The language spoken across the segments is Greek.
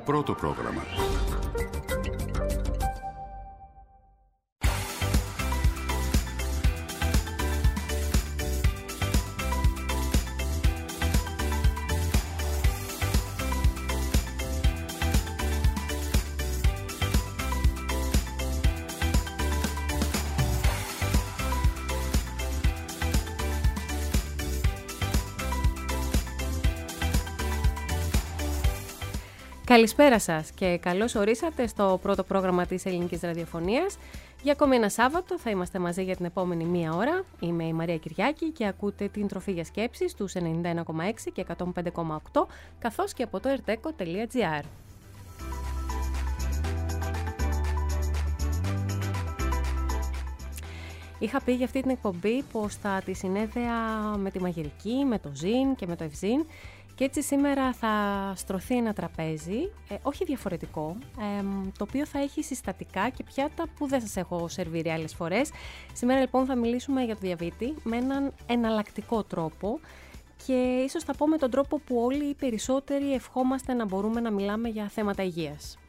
Πρώτο πρόγραμμα. Καλησπέρα σας και καλώς ορίσατε στο πρώτο πρόγραμμα της Ελληνικής Ραδιοφωνίας. Για ακόμη ένα Σάββατο θα είμαστε μαζί για την επόμενη μία ώρα. Είμαι η Μαρία Κυριάκη και ακούτε την Τροφή για Σκέψη στους 91,6 και 105,8 καθώς και από το erteco.gr. Είχα πει για αυτή την εκπομπή πως θα τη συνέδεα με τη μαγειρική, με το ζυν και με το ευζυν. Και έτσι σήμερα θα στρωθεί ένα τραπέζι, όχι διαφορετικό, το οποίο θα έχει συστατικά και πιάτα που δεν σας έχω σερβίρει άλλες φορές. Σήμερα λοιπόν θα μιλήσουμε για το διαβήτη με έναν εναλλακτικό τρόπο και ίσως θα πω με τον τρόπο που όλοι οι περισσότεροι ευχόμαστε να μπορούμε να μιλάμε για θέματα υγείας.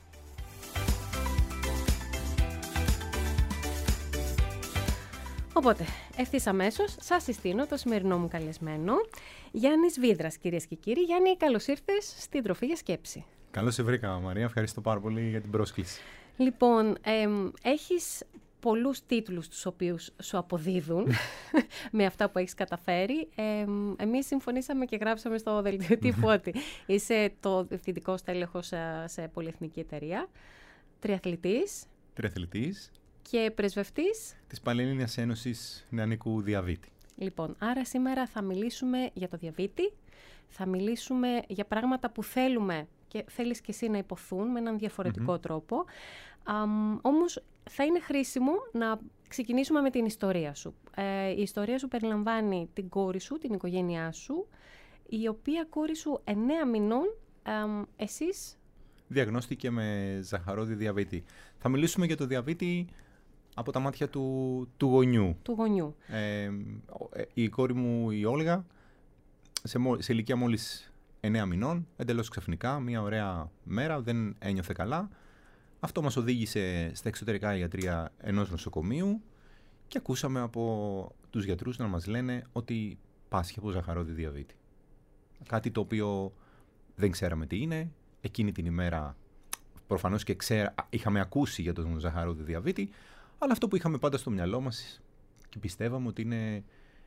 Οπότε, ευθύς αμέσως, σας συστήνω το σημερινό μου καλεσμένο, Γιάννης Βίδρας, κυρίες και κύριοι. Γιάννη, καλώς ήρθες στην Τροφή για Σκέψη. Καλώς σε βρήκα, Μαρία. Ευχαριστώ πάρα πολύ για την πρόσκληση. Λοιπόν, έχεις πολλούς τίτλους τους οποίους σου αποδίδουν με αυτά που έχεις καταφέρει. Εμείς συμφωνήσαμε και γράψαμε στο δελτίο τύπου ότι είσαι το διευθυντικό στέλεχος σε πολυεθνική εταιρεία, τριαθλητής. Και πρεσβευτής της Πανελλήνιας Ένωσης Νεανικού Διαβήτη. Λοιπόν, άρα σήμερα θα μιλήσουμε για το διαβήτη, θα μιλήσουμε για πράγματα που θέλουμε και θέλεις και εσύ να υποθούν με έναν διαφορετικό τρόπο. Όμως θα είναι χρήσιμο να ξεκινήσουμε με την ιστορία σου. Η ιστορία σου περιλαμβάνει την κόρη σου, την οικογένειά σου, η οποία κόρη σου 9 μηνών, εσείς... διαγνώστηκε με ζαχαρόδι διαβήτη. Θα μιλήσουμε για το διαβήτη από τα μάτια του γονιού. Του γονιού. Η κόρη μου, η Όλγα, σε ηλικία μόλις 9 μηνών, εντελώς ξαφνικά, μια ωραία μέρα, δεν ένιωθε καλά. Αυτό μας οδήγησε στα εξωτερικά ιατρεία ενός νοσοκομείου και ακούσαμε από τους γιατρούς να μας λένε ότι πάσχει από ζαχαρόδι διαβήτη. Κάτι το οποίο δεν ξέραμε τι είναι. Εκείνη την ημέρα προφανώς και είχαμε ακούσει για τον ζαχαρόδι διαβήτη, αλλά αυτό που είχαμε πάντα στο μυαλό μας και πιστεύαμε ότι είναι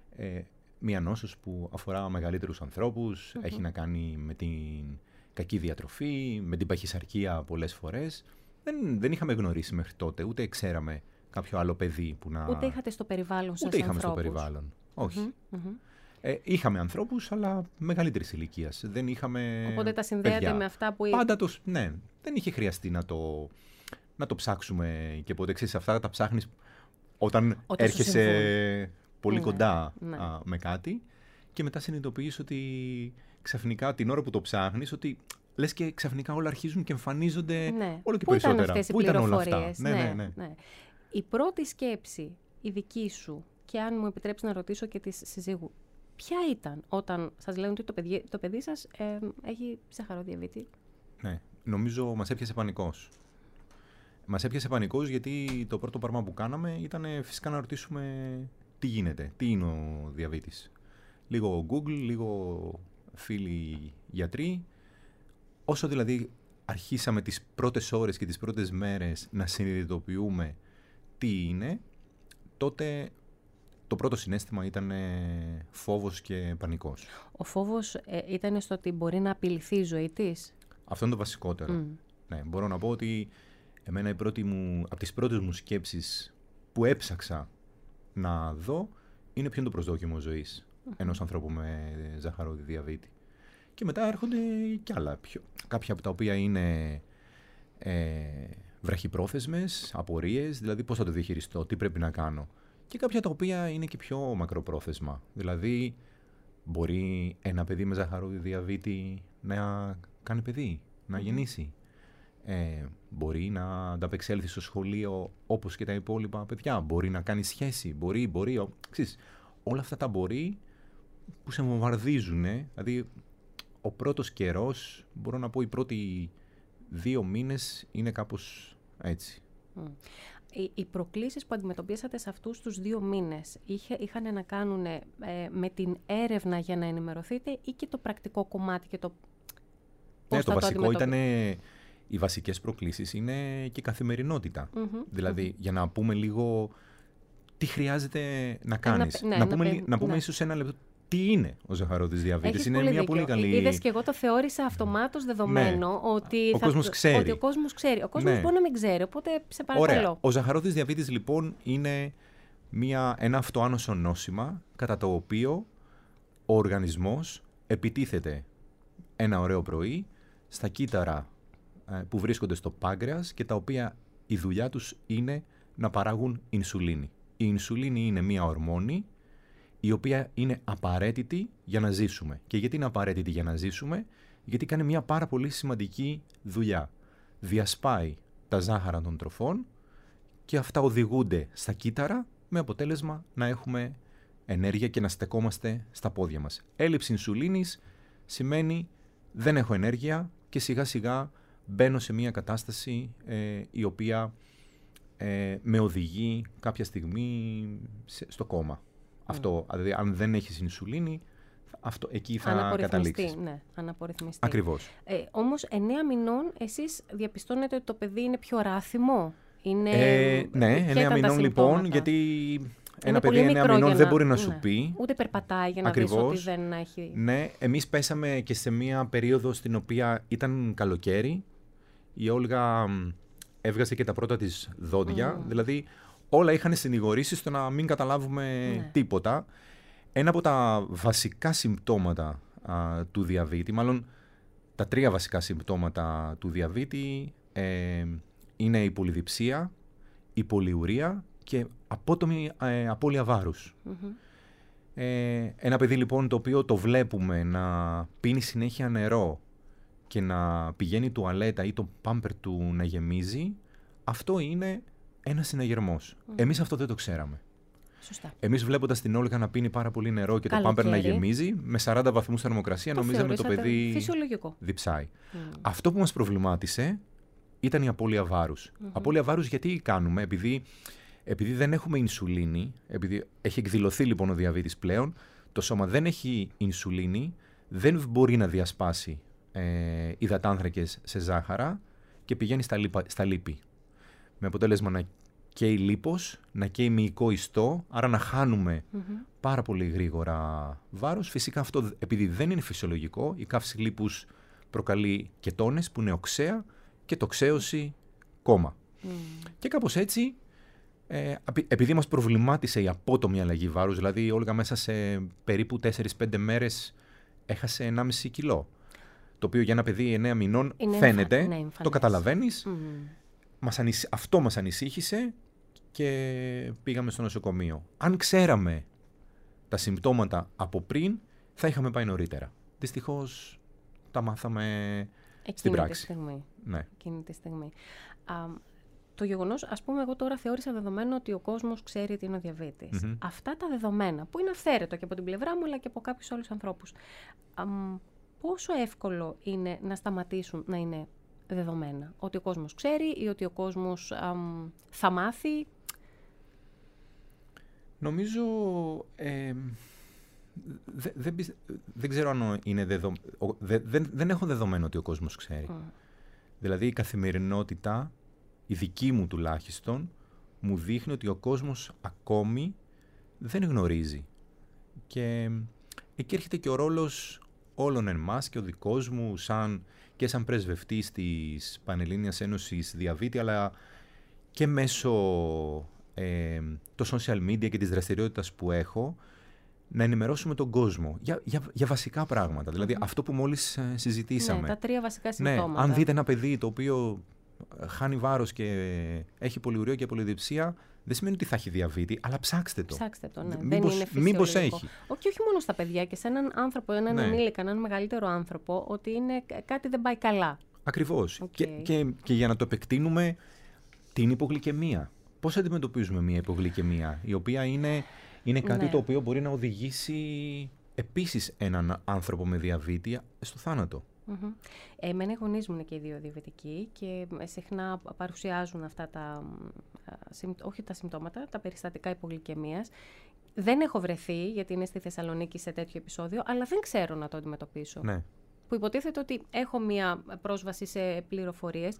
μία νόσος που αφορά μεγαλύτερους ανθρώπους, έχει να κάνει με την κακή διατροφή, με την παχυσαρκία πολλές φορές. Δεν είχαμε γνωρίσει μέχρι τότε, ούτε ξέραμε κάποιο άλλο παιδί που να... Ούτε είχατε στο περιβάλλον σας ούτε είχαμε ανθρώπους. Στο περιβάλλον, όχι. Είχαμε ανθρώπους, αλλά μεγαλύτερης ηλικίας. Δεν είχαμε. Οπότε τα συνδέατε παιδιά. Με αυτά που... Πάντα ναι, δεν είχε χρειαστεί να το ψάξουμε και ποτέ. Ξέρεις, αυτά τα ψάχνεις όταν έρχεσαι πολύ κοντά με κάτι και μετά συνειδητοποιείς ότι ξαφνικά την ώρα που το ψάχνεις, ότι λες και ξαφνικά όλα αρχίζουν και εμφανίζονται όλο και περισσότερα. Ήταν αυτές οι πληροφορίες. Όλα αυτά. Ναι. Η πρώτη σκέψη, η δική σου, και αν μου επιτρέψεις να ρωτήσω και της συζύγου, ποια ήταν όταν σας λένε ότι το παιδί σας έχει ζαχαρόδιαβήτη? Ναι, νομίζω μας έπιασε πανικός. Μας έπιασε πανικός γιατί το πρώτο πράγμα που κάναμε ήταν φυσικά να ρωτήσουμε τι γίνεται, τι είναι ο διαβήτης. Λίγο Google, λίγο φίλοι γιατροί. Όσο δηλαδή αρχίσαμε τις πρώτες ώρες και τις πρώτες μέρες να συνειδητοποιούμε τι είναι, τότε... το πρώτο συναίσθημα ήταν φόβος και πανικός. Ο φόβος ήταν στο ότι μπορεί να απειληθεί η ζωή της. Αυτό είναι το βασικότερο. Ναι, μπορώ να πω ότι εμένα από τις πρώτες μου σκέψεις που έψαξα να δω είναι ποιο είναι το προσδόκιμο ζωής ενός ανθρώπου με ζαχαρόδι διαβήτη. Και μετά έρχονται κι άλλα. Κάποια από τα οποία είναι βραχυπρόθεσμες, απορίες, δηλαδή πώς θα το διαχειριστώ, τι πρέπει να κάνω. Και κάποια τα οποία είναι και πιο μακροπρόθεσμα. Δηλαδή, μπορεί ένα παιδί με ζαχαρόδι διαβήτη να κάνει παιδί, να γεννήσει. Μπορεί να ανταπεξέλθει στο σχολείο όπως και τα υπόλοιπα παιδιά. Μπορεί να κάνει σχέση. Μπορεί. Ξέρεις, όλα αυτά τα μπορεί που σε βομβαρδίζουν. Δηλαδή, ο πρώτος καιρός, μπορώ να πω, η πρώτη 2 μήνες είναι κάπως έτσι. Οι προκλήσεις που αντιμετωπίσατε σε αυτούς τους 2 μήνες είχαν να κάνουν με την έρευνα για να ενημερωθείτε ή και το πρακτικό κομμάτι και το πώς Ναι, το βασικό ήταν, αντιμετωπίσετε? οι βασικές προκλήσεις είναι και η καθημερινότητα. Δηλαδή, για να πούμε λίγο τι χρειάζεται να κάνεις. Να πούμε ίσως ένα λεπτό τι είναι ο ζαχαρώδης διαβήτης. Έχεις Είναι πολύ μια δίκιο. πολύ καλή... Είδες και εγώ το θεώρησα αυτομάτως δεδομένο ότι ο κόσμος ξέρει. Ότι ο κόσμος ξέρει. Ο κόσμος μπορεί να μην ξέρει, οπότε σε παρακαλώ. Ωραία. Ο ζαχαρώδης διαβήτης λοιπόν είναι ένα αυτοάνωσο νόσημα κατά το οποίο ο οργανισμός επιτίθεται ένα ωραίο πρωί στα κύτταρα που βρίσκονται στο πάγκρεας και τα οποία η δουλειά τους είναι να παράγουν ινσουλίνη. Η ινσουλίνη είναι μια ορμόνη η οποία είναι απαραίτητη για να ζήσουμε. Και γιατί είναι απαραίτητη για να ζήσουμε? Γιατί κάνει μια πάρα πολύ σημαντική δουλειά. Διασπάει τα ζάχαρα των τροφών και αυτά οδηγούνται στα κύτταρα με αποτέλεσμα να έχουμε ενέργεια και να στεκόμαστε στα πόδια μας. Έλλειψη ινσουλίνης σημαίνει δεν έχω ενέργεια και σιγά σιγά μπαίνω σε μια κατάσταση η οποία με οδηγεί κάποια στιγμή στο κόμμα. Αυτό, δηλαδή αν δεν έχεις ινσουλίνη, εκεί θα καταλήξεις. Ναι, αναπορυθμιστεί. Ακριβώς. Όμως 9 μηνών εσείς διαπιστώνετε ότι το παιδί είναι πιο ράθιμο? Ναι, 9 μηνών λοιπόν, γιατί ένα παιδί 9 μηνών δεν μπορεί να σου πει. Ούτε περπατάει για να δεις ότι δεν έχει... Ναι, εμείς πέσαμε και σε μια περίοδο στην οποία ήταν καλοκαίρι. Η Όλγα έβγαζε και τα πρώτα της δόντια, δηλαδή όλα είχαν συνηγορήσει στο να μην καταλάβουμε τίποτα. Ένα από τα βασικά συμπτώματα του διαβήτη, μάλλον τα 3 βασικά συμπτώματα του διαβήτη είναι η πολυδιψία, η πολυουρία και απότομη απώλεια βάρους. Ένα παιδί λοιπόν το οποίο το βλέπουμε να πίνει συνέχεια νερό και να πηγαίνει τουαλέτα ή το πάμπερ του να γεμίζει, αυτό είναι ένας συναγερμός. Εμείς αυτό δεν το ξέραμε. Σωστά. Εμείς βλέποντας την Όλγα να πίνει πάρα πολύ νερό και το πάμπερ να γεμίζει, με 40 βαθμούς θερμοκρασία νομίζαμε το παιδί φυσιολογικό. Διψάει. Αυτό που μας προβλημάτισε ήταν η απώλεια βάρους. Απώλεια βάρους γιατί κάνουμε? Επειδή δεν έχουμε ινσουλίνη, επειδή έχει εκδηλωθεί λοιπόν ο διαβήτης πλέον, το σώμα δεν έχει ινσουλίνη, δεν μπορεί να διασπάσει υδατάνθρακες σε ζάχαρα και πηγαίνει στα λίπη. Με αποτέλεσμα να καίει λίπος, να καίει μυϊκό ιστό, άρα να χάνουμε πάρα πολύ γρήγορα βάρος. Φυσικά αυτό επειδή δεν είναι φυσιολογικό, η καύση λίπους προκαλεί κετώνες που είναι οξέα και τοξαίωση κόμμα. Και κάπως έτσι, επειδή μας προβλημάτισε η απότομη αλλαγή βάρους, δηλαδή η Όλγα μέσα σε περίπου 4-5 μέρες έχασε 1,5 κιλό. Το οποίο για ένα παιδί 9 μηνών φαίνεται, το καταλαβαίνεις. Αυτό μας ανησύχησε και πήγαμε στο νοσοκομείο. Αν ξέραμε τα συμπτώματα από πριν, θα είχαμε πάει νωρίτερα. Δυστυχώς τα μάθαμε στην πράξη. Εκείνη τη στιγμή. Το γεγονός, ας πούμε, εγώ τώρα θεώρησα δεδομένο ότι ο κόσμος ξέρει τι είναι ο διαβήτης. Αυτά τα δεδομένα, που είναι αυθαίρετο και από την πλευρά μου, αλλά και από κάποιους άλλους ανθρώπους, πόσο εύκολο είναι να σταματήσουν να είναι δεδομένα? Ότι ο κόσμος ξέρει ή ότι ο κόσμος θα μάθει? Νομίζω... δεν ξέρω αν είναι δεδομένο. Δεν έχω δεδομένο ότι ο κόσμος ξέρει. Δηλαδή η καθημερινότητα, η δική μου τουλάχιστον, μου δείχνει ότι ο κόσμος ακόμη δεν γνωρίζει. Και εκεί έρχεται και ο ρόλος όλων εμάς και ο δικός μου σαν πρεσβευτής της Πανελλήνιας Ένωσης Διαβήτη, αλλά και μέσω το social media και της δραστηριότητας που έχω, να ενημερώσουμε τον κόσμο για βασικά πράγματα. Δηλαδή αυτό που μόλις συζητήσαμε. Ναι, τα 3 βασικά συμπτώματα. Αν δείτε ένα παιδί το οποίο χάνει βάρος και έχει πολυουρία και πολυδιψία, δεν σημαίνει ότι θα έχει διαβήτη, αλλά ψάξτε το. Ψάξτε το, ναι. Μήπως έχει. Και όχι μόνο στα παιδιά, και σε έναν άνθρωπο, έναν ενήλικα, έναν μεγαλύτερο άνθρωπο, ότι κάτι δεν πάει καλά. Ακριβώς. Και για να το επεκτείνουμε, την υπογλυκαιμία. Πώς αντιμετωπίζουμε μια υπογλυκαιμία, η οποία είναι κάτι το οποίο μπορεί να οδηγήσει επίσης έναν άνθρωπο με διαβήτη στο θάνατο. Εμένα οι γονείς μου είναι και οι δύο διαβητικοί και συχνά παρουσιάζουν αυτά όχι τα συμπτώματα, τα περιστατικά υπογλυκαιμίας. Δεν έχω βρεθεί, γιατί είναι στη Θεσσαλονίκη σε τέτοιο επεισόδιο, αλλά δεν ξέρω να το αντιμετωπίσω. Ναι. Που υποτίθεται ότι έχω μία πρόσβαση σε πληροφορίες.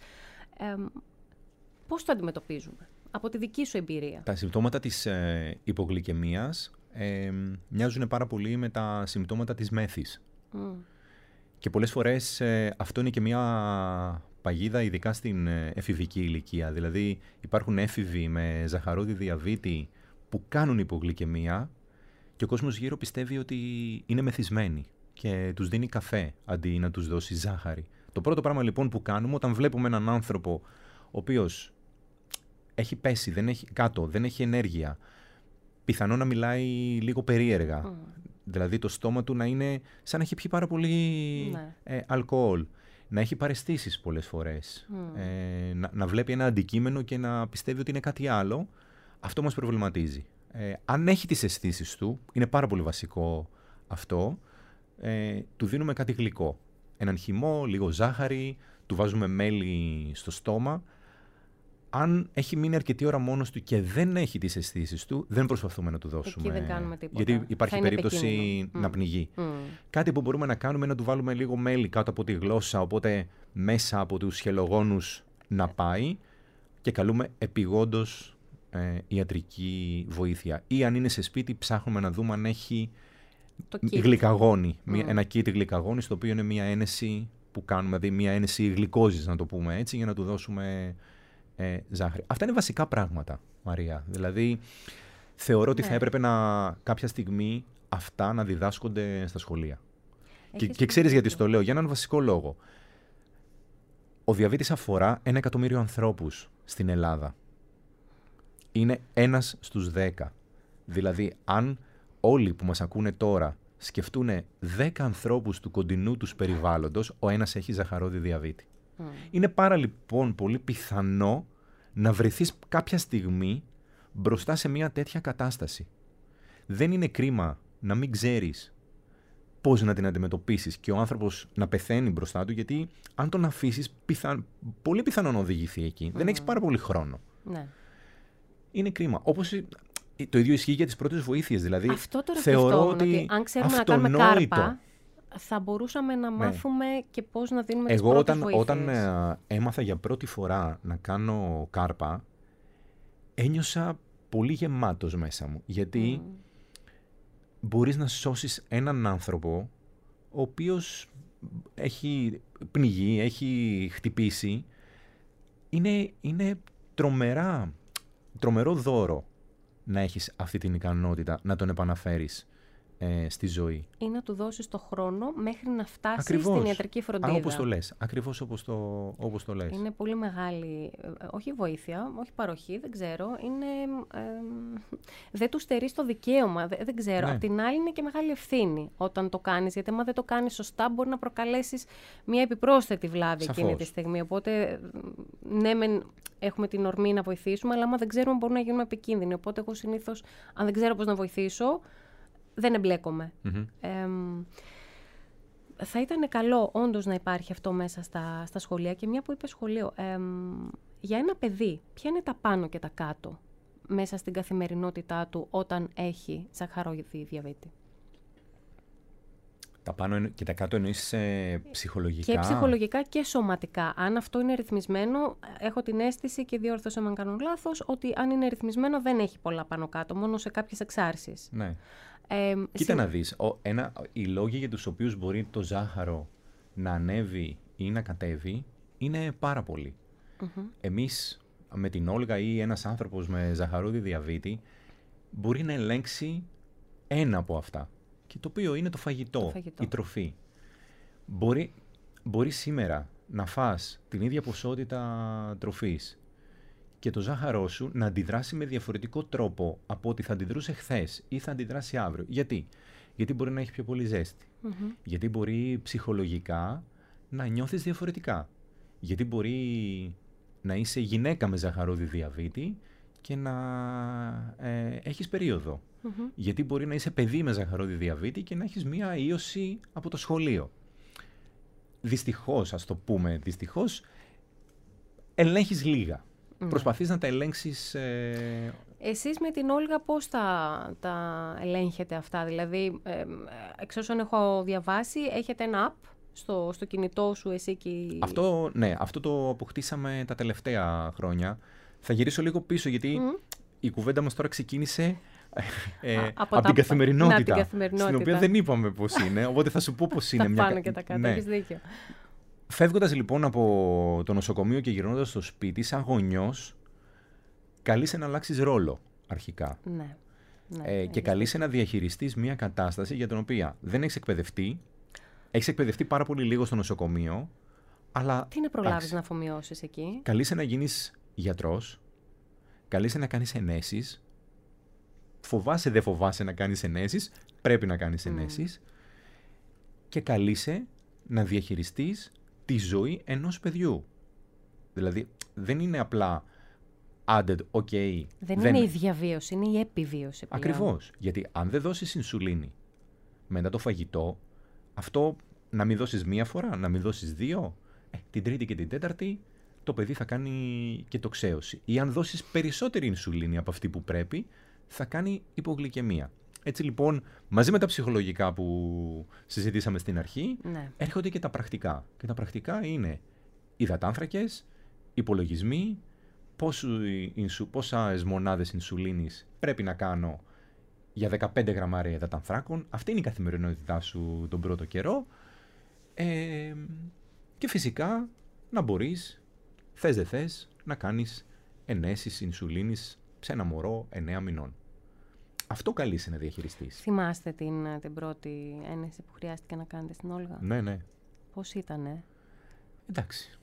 Πώς το αντιμετωπίζουμε, από τη δική σου εμπειρία? Τα συμπτώματα της υπογλυκαιμίας μοιάζουν πάρα πολύ με τα συμπτώματα της μέθης. Και πολλές φορές αυτό είναι και μια παγίδα, ειδικά στην εφηβική ηλικία. Δηλαδή υπάρχουν έφηβοι με ζαχαρόδι διαβήτη που κάνουν υπογλυκαιμία και ο κόσμος γύρω πιστεύει ότι είναι μεθυσμένοι και τους δίνει καφέ αντί να τους δώσει ζάχαρη. Το πρώτο πράγμα λοιπόν που κάνουμε όταν βλέπουμε έναν άνθρωπο ο οποίος έχει πέσει, δεν έχει ενέργεια, πιθανό να μιλάει λίγο περίεργα, δηλαδή το στόμα του να είναι σαν να έχει πιει πάρα πολύ αλκοόλ, να έχει παραισθήσεις πολλές φορές, να βλέπει ένα αντικείμενο και να πιστεύει ότι είναι κάτι άλλο, αυτό μας προβληματίζει. Αν έχει τις αισθήσεις του, είναι πάρα πολύ βασικό αυτό, του δίνουμε κάτι γλυκό. Έναν χυμό, λίγο ζάχαρη, του βάζουμε μέλι στο στόμα. Αν έχει μείνει αρκετή ώρα μόνος του και δεν έχει τις αισθήσεις του, δεν προσπαθούμε να του δώσουμε. Εκεί δεν κάνουμε τίποτα. Γιατί υπάρχει περίπτωση να πνιγεί. Κάτι που μπορούμε να κάνουμε είναι να του βάλουμε λίγο μέλι κάτω από τη γλώσσα, οπότε μέσα από τους χελογόνους να πάει και καλούμε επειγόντως ιατρική βοήθεια. Ή αν είναι σε σπίτι, ψάχνουμε να δούμε αν έχει γλυκαγόνη. Ένα κίτ γλυκαγόνη, στο οποίο είναι μια ένεση που κάνουμε, δηλαδή μια ένεση γλυκόζης, να το πούμε έτσι, για να του δώσουμε ζάχαρη. Αυτά είναι βασικά πράγματα, Μαρία. Δηλαδή, θεωρώ ότι θα έπρεπε κάποια στιγμή αυτά να διδάσκονται στα σχολεία. Και ξέρεις γιατί στο λέω? Για έναν βασικό λόγο. Ο διαβήτης αφορά 1 εκατομμύριο ανθρώπους στην Ελλάδα. Είναι 1 στους 10. Δηλαδή, αν όλοι που μας ακούνε τώρα σκεφτούν 10 ανθρώπους του κοντινού τους περιβάλλοντος, ο ένας έχει ζαχαρόδι διαβήτη. Είναι λοιπόν πολύ πιθανό να βρεθείς κάποια στιγμή μπροστά σε μια τέτοια κατάσταση. Δεν είναι κρίμα να μην ξέρεις πώς να την αντιμετωπίσεις και ο άνθρωπος να πεθαίνει μπροστά του, γιατί αν τον αφήσεις, πολύ πιθανό να οδηγηθεί εκεί. Δεν έχεις πάρα πολύ χρόνο. Ναι. Είναι κρίμα. Όπως το ίδιο ισχύει για τις πρώτες βοήθειες. Δηλαδή, αυτό τώρα θεωρώ ότι αν ξέρουμε να κάνουμε κάρπα, θα μπορούσαμε να μάθουμε και πώς να δίνουμε τις πρώτες βοήθειες. Όταν έμαθα για πρώτη φορά να κάνω κάρπα, ένιωσα πολύ γεμάτος μέσα μου. Γιατί μπορείς να σώσεις έναν άνθρωπο ο οποίος έχει πνιγεί, έχει χτυπήσει. Είναι τρομερό δώρο να έχεις αυτή την ικανότητα να τον επαναφέρεις στη ζωή. Ή να του δώσεις το χρόνο μέχρι να φτάσει στην ιατρική φροντίδα. Όπως το λες. Ακριβώς όπως το λες. Είναι πολύ μεγάλη, όχι βοήθεια, όχι παροχή, δεν ξέρω. Δεν του στερείς το δικαίωμα, δεν ξέρω. Ναι. Απ' την άλλη είναι και μεγάλη ευθύνη όταν το κάνεις, γιατί άμα δεν το κάνεις σωστά μπορεί να προκαλέσεις μια επιπρόσθετη βλάβη εκείνη τη στιγμή. Οπότε, ναι, έχουμε την ορμή να βοηθήσουμε, αλλά άμα δεν ξέρουμε μπορούμε να γίνουμε επικίνδυνοι. Οπότε εγώ συνήθως, αν δεν ξέρω πώς να βοηθήσω, δεν εμπλέκομαι. Θα ήταν καλό όντως να υπάρχει αυτό μέσα στα σχολεία. Και μια που είπε σχολείο, για ένα παιδί, ποια είναι τα πάνω και τα κάτω μέσα στην καθημερινότητά του όταν έχει ζαχαρόδι διαβήτη? Τα πάνω και τα κάτω εννοείς ψυχολογικά? Και ψυχολογικά και σωματικά. Αν αυτό είναι ρυθμισμένο, έχω την αίσθηση, και διόρθωσα με αν κάνω λάθος, ότι αν είναι ρυθμισμένο δεν έχει πολλά πάνω κάτω, μόνο σε κάποιες εξάρσεις. Ναι. Κοίτα να δεις, οι λόγοι για τους οποίους μπορεί το ζάχαρο να ανέβει ή να κατέβει είναι πάρα πολλοί. Εμείς με την Όλγα ή ένας άνθρωπος με ζαχαρόδι διαβήτη μπορεί να ελέγξει ένα από αυτά, και το οποίο είναι το φαγητό, η τροφή. Μπορεί σήμερα να φας την ίδια ποσότητα τροφής και το ζάχαρό σου να αντιδράσει με διαφορετικό τρόπο από ό,τι θα αντιδρούσε χθες ή θα αντιδράσει αύριο. Γιατί μπορεί να έχει πιο πολύ ζέστη. Γιατί μπορεί ψυχολογικά να νιώθεις διαφορετικά. Γιατί μπορεί να είσαι γυναίκα με ζαχαρόδι διαβήτη και να έχεις περίοδο. Γιατί μπορεί να είσαι παιδί με ζαχαρόδι διαβήτη και να έχεις μία ίωση από το σχολείο. δυστυχώς, ας το πούμε δυστυχώς, ελέγχεις λίγα. Προσπαθείς να τα ελέγξεις... Εσείς με την Όλγα πώς τα ελέγχετε αυτά? Δηλαδή, εξ όσων έχω διαβάσει, έχετε ένα app στο κινητό σου, εσύ και... Αυτό το αποκτήσαμε τα τελευταία χρόνια. Θα γυρίσω λίγο πίσω, γιατί η κουβέντα μας τώρα ξεκίνησε από την καθημερινότητα, στην οποία δεν είπαμε πώς είναι, οπότε θα σου πω πώς είναι. Τα πάνω και τα κάτω, έχεις δίκιο. Φεύγοντας λοιπόν από το νοσοκομείο και γυρνώντας στο σπίτι, σαν γονιός, καλείσαι να αλλάξεις ρόλο αρχικά. Ναι, και καλείσαι να διαχειριστείς μια κατάσταση για την οποία δεν έχεις εκπαιδευτεί. Έχεις εκπαιδευτεί πάρα πολύ λίγο στο νοσοκομείο, αλλά... Τι να προλάβεις να αφομοιώσεις εκεί? Καλείσαι να γίνεις γιατρός, καλείσαι να κάνεις ενέσεις. Φοβάσαι, δεν φοβάσαι να κάνεις ενέσεις, πρέπει να κάνεις ενέσεις. Και καλείσαι να διαχειριστείς τη ζωή ενός παιδιού. Δηλαδή, δεν είναι απλά added, ok. Δεν είναι η διαβίωση, είναι η επιβίωση. Ακριβώς. Γιατί αν δεν δώσεις ινσουλίνη μετά το φαγητό, αυτό να μην δώσεις μία φορά, να μην δώσεις δύο, την τρίτη και την τέταρτη, το παιδί θα κάνει και τοξαίωση. Ή αν δώσεις περισσότερη ινσουλίνη από αυτή που πρέπει, θα κάνει υπογλυκαιμία. Έτσι λοιπόν, μαζί με τα ψυχολογικά που συζητήσαμε στην αρχή, έρχονται και τα πρακτικά. Και τα πρακτικά είναι υδατάνθρακες, υπολογισμοί, πόσες μονάδες ινσουλίνης πρέπει να κάνω για 15 γραμμάρια υδατανθράκων. Αυτή είναι η καθημερινότητά σου τον πρώτο καιρό. Και φυσικά να μπορείς, θες δεν θες, να κάνεις ενέσεις ινσουλίνης σε ένα μωρό 9 μηνών. Αυτό καλείσαι να διαχειριστείς. Θυμάστε την πρώτη ένεση που χρειάστηκε να κάνετε στην Όλγα? Ναι. Πώς ήτανε? Εντάξει.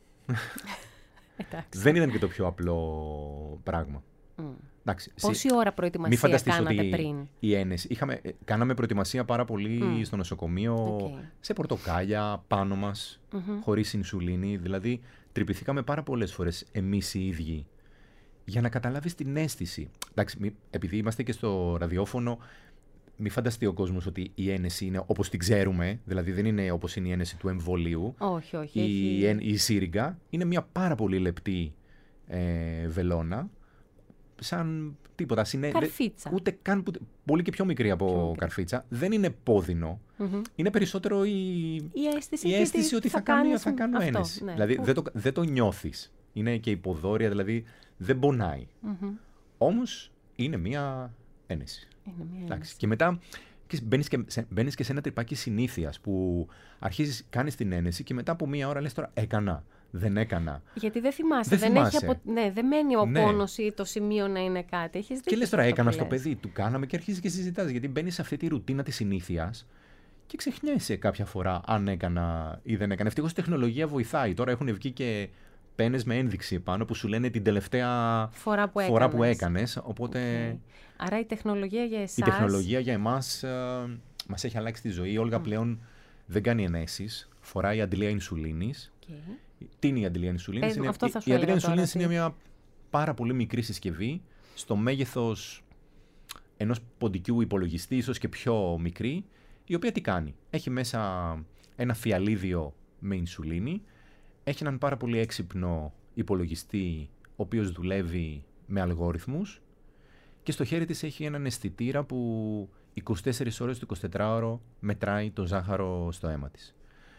Δεν ήταν και το πιο απλό πράγμα. Πόση ώρα προετοιμασία κάνατε πριν? Η ένεση. Κάναμε προετοιμασία πάρα πολύ στο νοσοκομείο, σε πορτοκάλια, πάνω μας, χωρίς ινσουλίνη. Δηλαδή, τρυπηθήκαμε πάρα πολλές φορές εμείς οι ίδιοι για να καταλάβεις την αίσθηση. Εντάξει, επειδή είμαστε και στο ραδιόφωνο, μη φανταστεί ο κόσμος ότι η ένεση είναι όπως την ξέρουμε, δηλαδή δεν είναι όπως είναι η ένεση του εμβολίου. Όχι. Η σύριγγα είναι μια πάρα πολύ λεπτή βελόνα, σαν τίποτα. Καρφίτσα. Ούτε καν, πολύ και πιο μικρή από καρφίτσα. Δεν είναι πόδινο. Είναι περισσότερο η αίσθηση ότι θα κάνω ένεση. Ναι. Δηλαδή δεν το νιώθεις. Είναι και υποδόρια, δηλαδή δεν πονάει. Όμως είναι μια ένεση. Και μετά μπαίνεις και σε ένα τρυπάκι συνήθειας που αρχίζεις, κάνεις την ένεση και μετά από μία ώρα λες τώρα έκανα, δεν έκανα. Γιατί δεν θυμάσαι. Δεν μένει ο πόνος ή το σημείο να είναι κάτι. Έχεις δίκιο. Και λες τώρα έκανα στο παιδί, του κάναμε και αρχίζεις και συζητάς. Γιατί μπαίνεις σε αυτή τη ρουτίνα της συνήθειας και ξεχνιέσαι κάποια φορά αν έκανα ή δεν έκανα. Ευτυχώς η τεχνολογία βοηθάει. Τώρα έχουν βγει και πένες με ένδειξη πάνω που σου λένε την τελευταία φορά που έκανες. Οπότε... Άρα η τεχνολογία για εσάς... Η τεχνολογία για εμάς μας έχει αλλάξει τη ζωή. Η Όλγα πλέον δεν κάνει ενέσεις. Φοράει αντιλία ινσουλίνης. Τι είναι η αντιλία ινσουλίνης? Η αντιλία ινσουλίνης είναι μια πάρα πολύ μικρή συσκευή στο μέγεθος ενός ποντικού υπολογιστή, ίσως και πιο μικρή, η οποία τι κάνει? Έχει μέσα ένα φιαλίδιο με ινσουλίνη, έχει έναν πάρα πολύ έξυπνο υπολογιστή, ο οποίος δουλεύει με αλγόριθμους, και στο χέρι της έχει έναν αισθητήρα που 24 ώρες το 24ωρο μετράει το ζάχαρο στο αίμα της.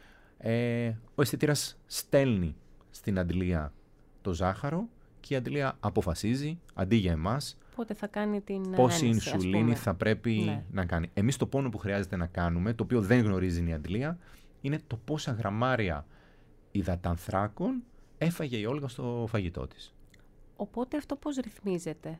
Ο αισθητήρας στέλνει στην αντιλία το ζάχαρο και η αντιλία αποφασίζει, αντί για εμάς, πότε θα κάνει την πόση ινσουλίνη θα πρέπει να κάνει. Εμείς το πόνο που χρειάζεται να κάνουμε, το οποίο δεν γνωρίζει η αντιλία, είναι το πόσα γραμμάρια υδατανθράκων έφαγε η Όλγα στο φαγητό της. Οπότε αυτό πώς ρυθμίζεται?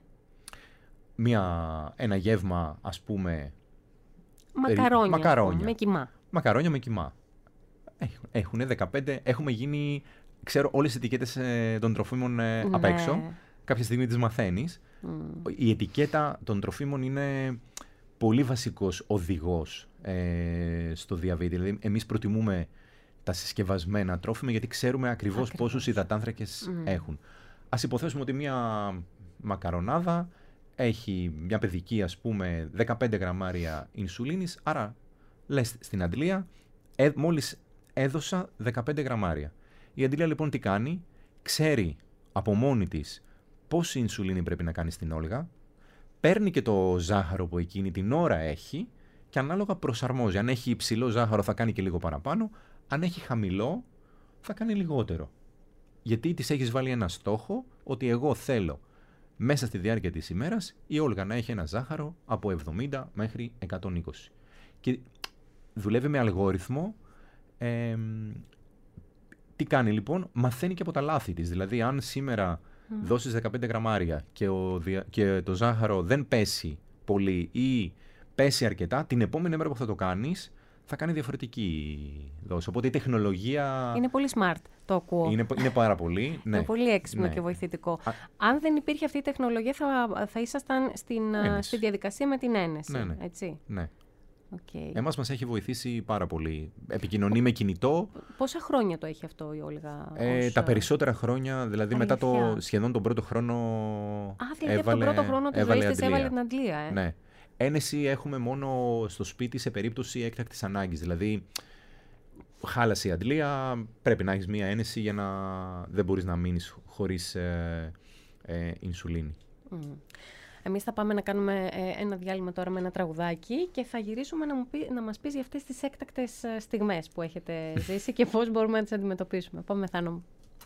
Ένα γεύμα, ας πούμε... Μακαρόνια με κιμά. Μακαρόνια με κιμά. Έχουν 15, έχουμε γίνει... Ξέρω όλες τις ετικέτες των τροφίμων απ' έξω. Κάποια στιγμή τις μαθαίνεις. Η ετικέτα των τροφίμων είναι πολύ βασικός οδηγός στο διαβήτη. Δηλαδή, εμείς προτιμούμε τα συσκευασμένα τρόφιμα γιατί ξέρουμε ακριβώς πόσους υδατάνθρακες έχουν. Ας υποθέσουμε ότι μια μακαρονάδα έχει μια παιδική, ας πούμε, 15 γραμμάρια ινσουλίνης, άρα λες στην αντλία, μόλις έδωσα 15 γραμμάρια. Η Αντλία λοιπόν τι κάνει, ξέρει από μόνη της πόση ινσουλίνη πρέπει να κάνει στην Όλγα, παίρνει και το ζάχαρο που εκείνη την ώρα έχει και ανάλογα προσαρμόζει. Αν έχει υψηλό ζάχαρο θα κάνει και λίγο παραπάνω, αν έχει χαμηλό θα κάνει λιγότερο. Γιατί της έχεις βάλει ένα στόχο ότι εγώ θέλω μέσα στη διάρκεια της ημέρας η Όλγα να έχει ένα ζάχαρο από 70 μέχρι 120. Και δουλεύει με αλγόριθμο. Τι κάνει λοιπόν, μαθαίνει και από τα λάθη της. Δηλαδή αν σήμερα δώσεις 15 γραμμάρια και το ζάχαρο δεν πέσει πολύ ή πέσει αρκετά, την επόμενη μέρα που θα το κάνεις θα κάνει διαφορετική δόση. Οπότε η τεχνολογία... Είναι πολύ smart, το ακούω. Είναι πάρα πολύ. Ναι. Είναι πολύ έξυπνο και βοηθητικό. Αν δεν υπήρχε αυτή η τεχνολογία θα ήσασταν στη διαδικασία με την ένεση. Ναι. Έτσι. Ναι. Okay. Εμάς μας έχει βοηθήσει πάρα πολύ. Επικοινωνεί με κινητό. Πόσα χρόνια το έχει αυτό η Όλγα? Τα περισσότερα χρόνια, δηλαδή μετά σχεδόν τον πρώτο χρόνο. Δηλαδή τον πρώτο χρόνο της ζωής της έβαλε την Αντλία. Ναι. Ένεση έχουμε μόνο στο σπίτι σε περίπτωση έκτακτης ανάγκης. Δηλαδή, χάλασε η Αντλία, πρέπει να έχεις μία ένεση για να δεν μπορείς να μείνεις χωρίς ινσουλίνη. Εμείς θα πάμε να κάνουμε ένα διάλειμμα τώρα με ένα τραγουδάκι και θα γυρίσουμε να μας πεις για αυτές τις έκτακτες στιγμές που έχετε ζήσει και πώς μπορούμε να τις αντιμετωπίσουμε. Πάμε, Θάνο μου.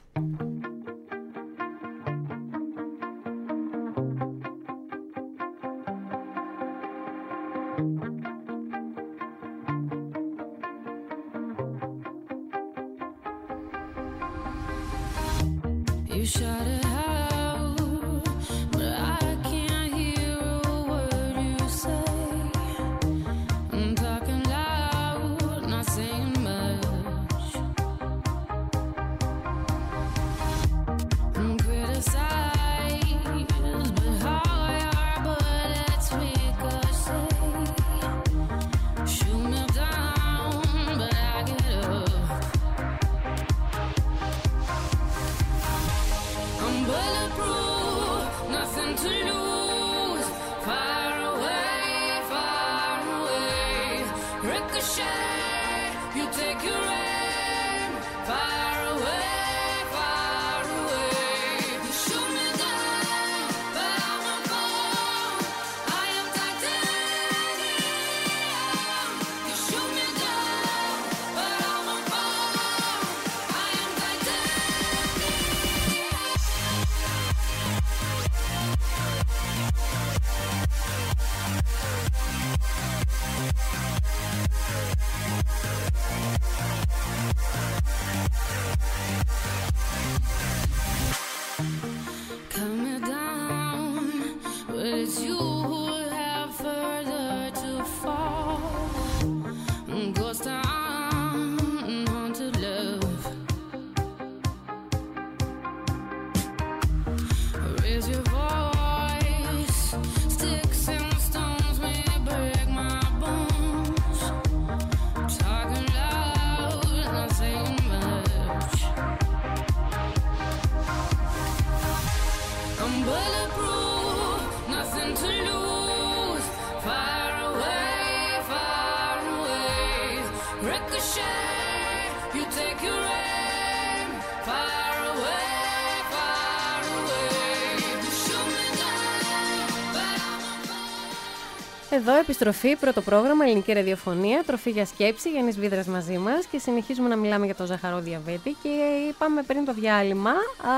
Εδώ επιστροφή, πρώτο πρόγραμμα, ελληνική ραδιοφωνία, τροφή για σκέψη, Γιάννης Βίδρας μαζί μας και συνεχίζουμε να μιλάμε για το ζαχαρό διαβέτη και είπαμε πριν το διάλειμμα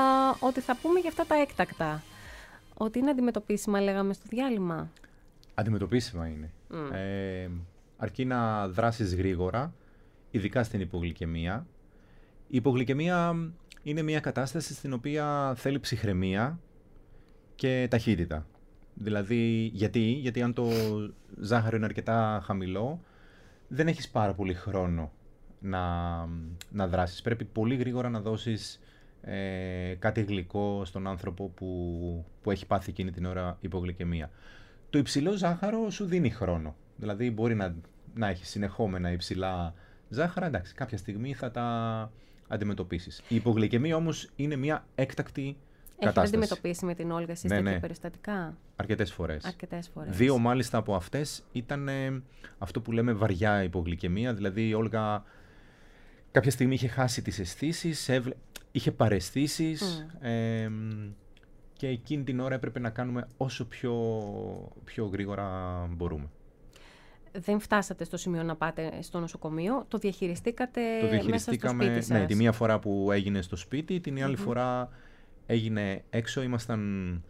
ότι θα πούμε για αυτά τα έκτακτα. Ότι είναι αντιμετωπίσιμα, λέγαμε στο διάλειμμα. Αντιμετωπίσιμα είναι. Αρκεί να δράσεις γρήγορα, ειδικά στην υπογλυκαιμία. Η υπογλυκαιμία είναι μια κατάσταση στην οποία θέλει ψυχραιμία και ταχύτητα. Δηλαδή, γιατί αν το ζάχαρο είναι αρκετά χαμηλό, δεν έχεις πάρα πολύ χρόνο να δράσεις. Πρέπει πολύ γρήγορα να δώσεις κάτι γλυκό στον άνθρωπο που έχει πάθει εκείνη την ώρα υπογλυκαιμία. Το υψηλό ζάχαρο σου δίνει χρόνο. Δηλαδή, μπορεί να έχει συνεχόμενα υψηλά ζάχαρα, εντάξει, κάποια στιγμή θα τα αντιμετωπίσεις. Η υπογλυκαιμία όμως είναι μια έκτακτη κατάσταση. Έχετε αντιμετωπίσει με την Όλγα εσείς τέτοια περιστατικά? Αρκετές φορές. 2 μάλιστα από αυτές ήταν αυτό που λέμε βαριά υπογλυκαιμία. Δηλαδή η Όλγα κάποια στιγμή είχε χάσει τις αισθήσεις, είχε παραισθήσεις και εκείνη την ώρα έπρεπε να κάνουμε όσο πιο γρήγορα μπορούμε. Δεν φτάσατε στο σημείο να πάτε στο νοσοκομείο, το διαχειριστήκατε μέσα στο σπίτι σας. Ναι, τη μία φορά που έγινε στο σπίτι, την άλλη φορά έγινε έξω, ήμασταν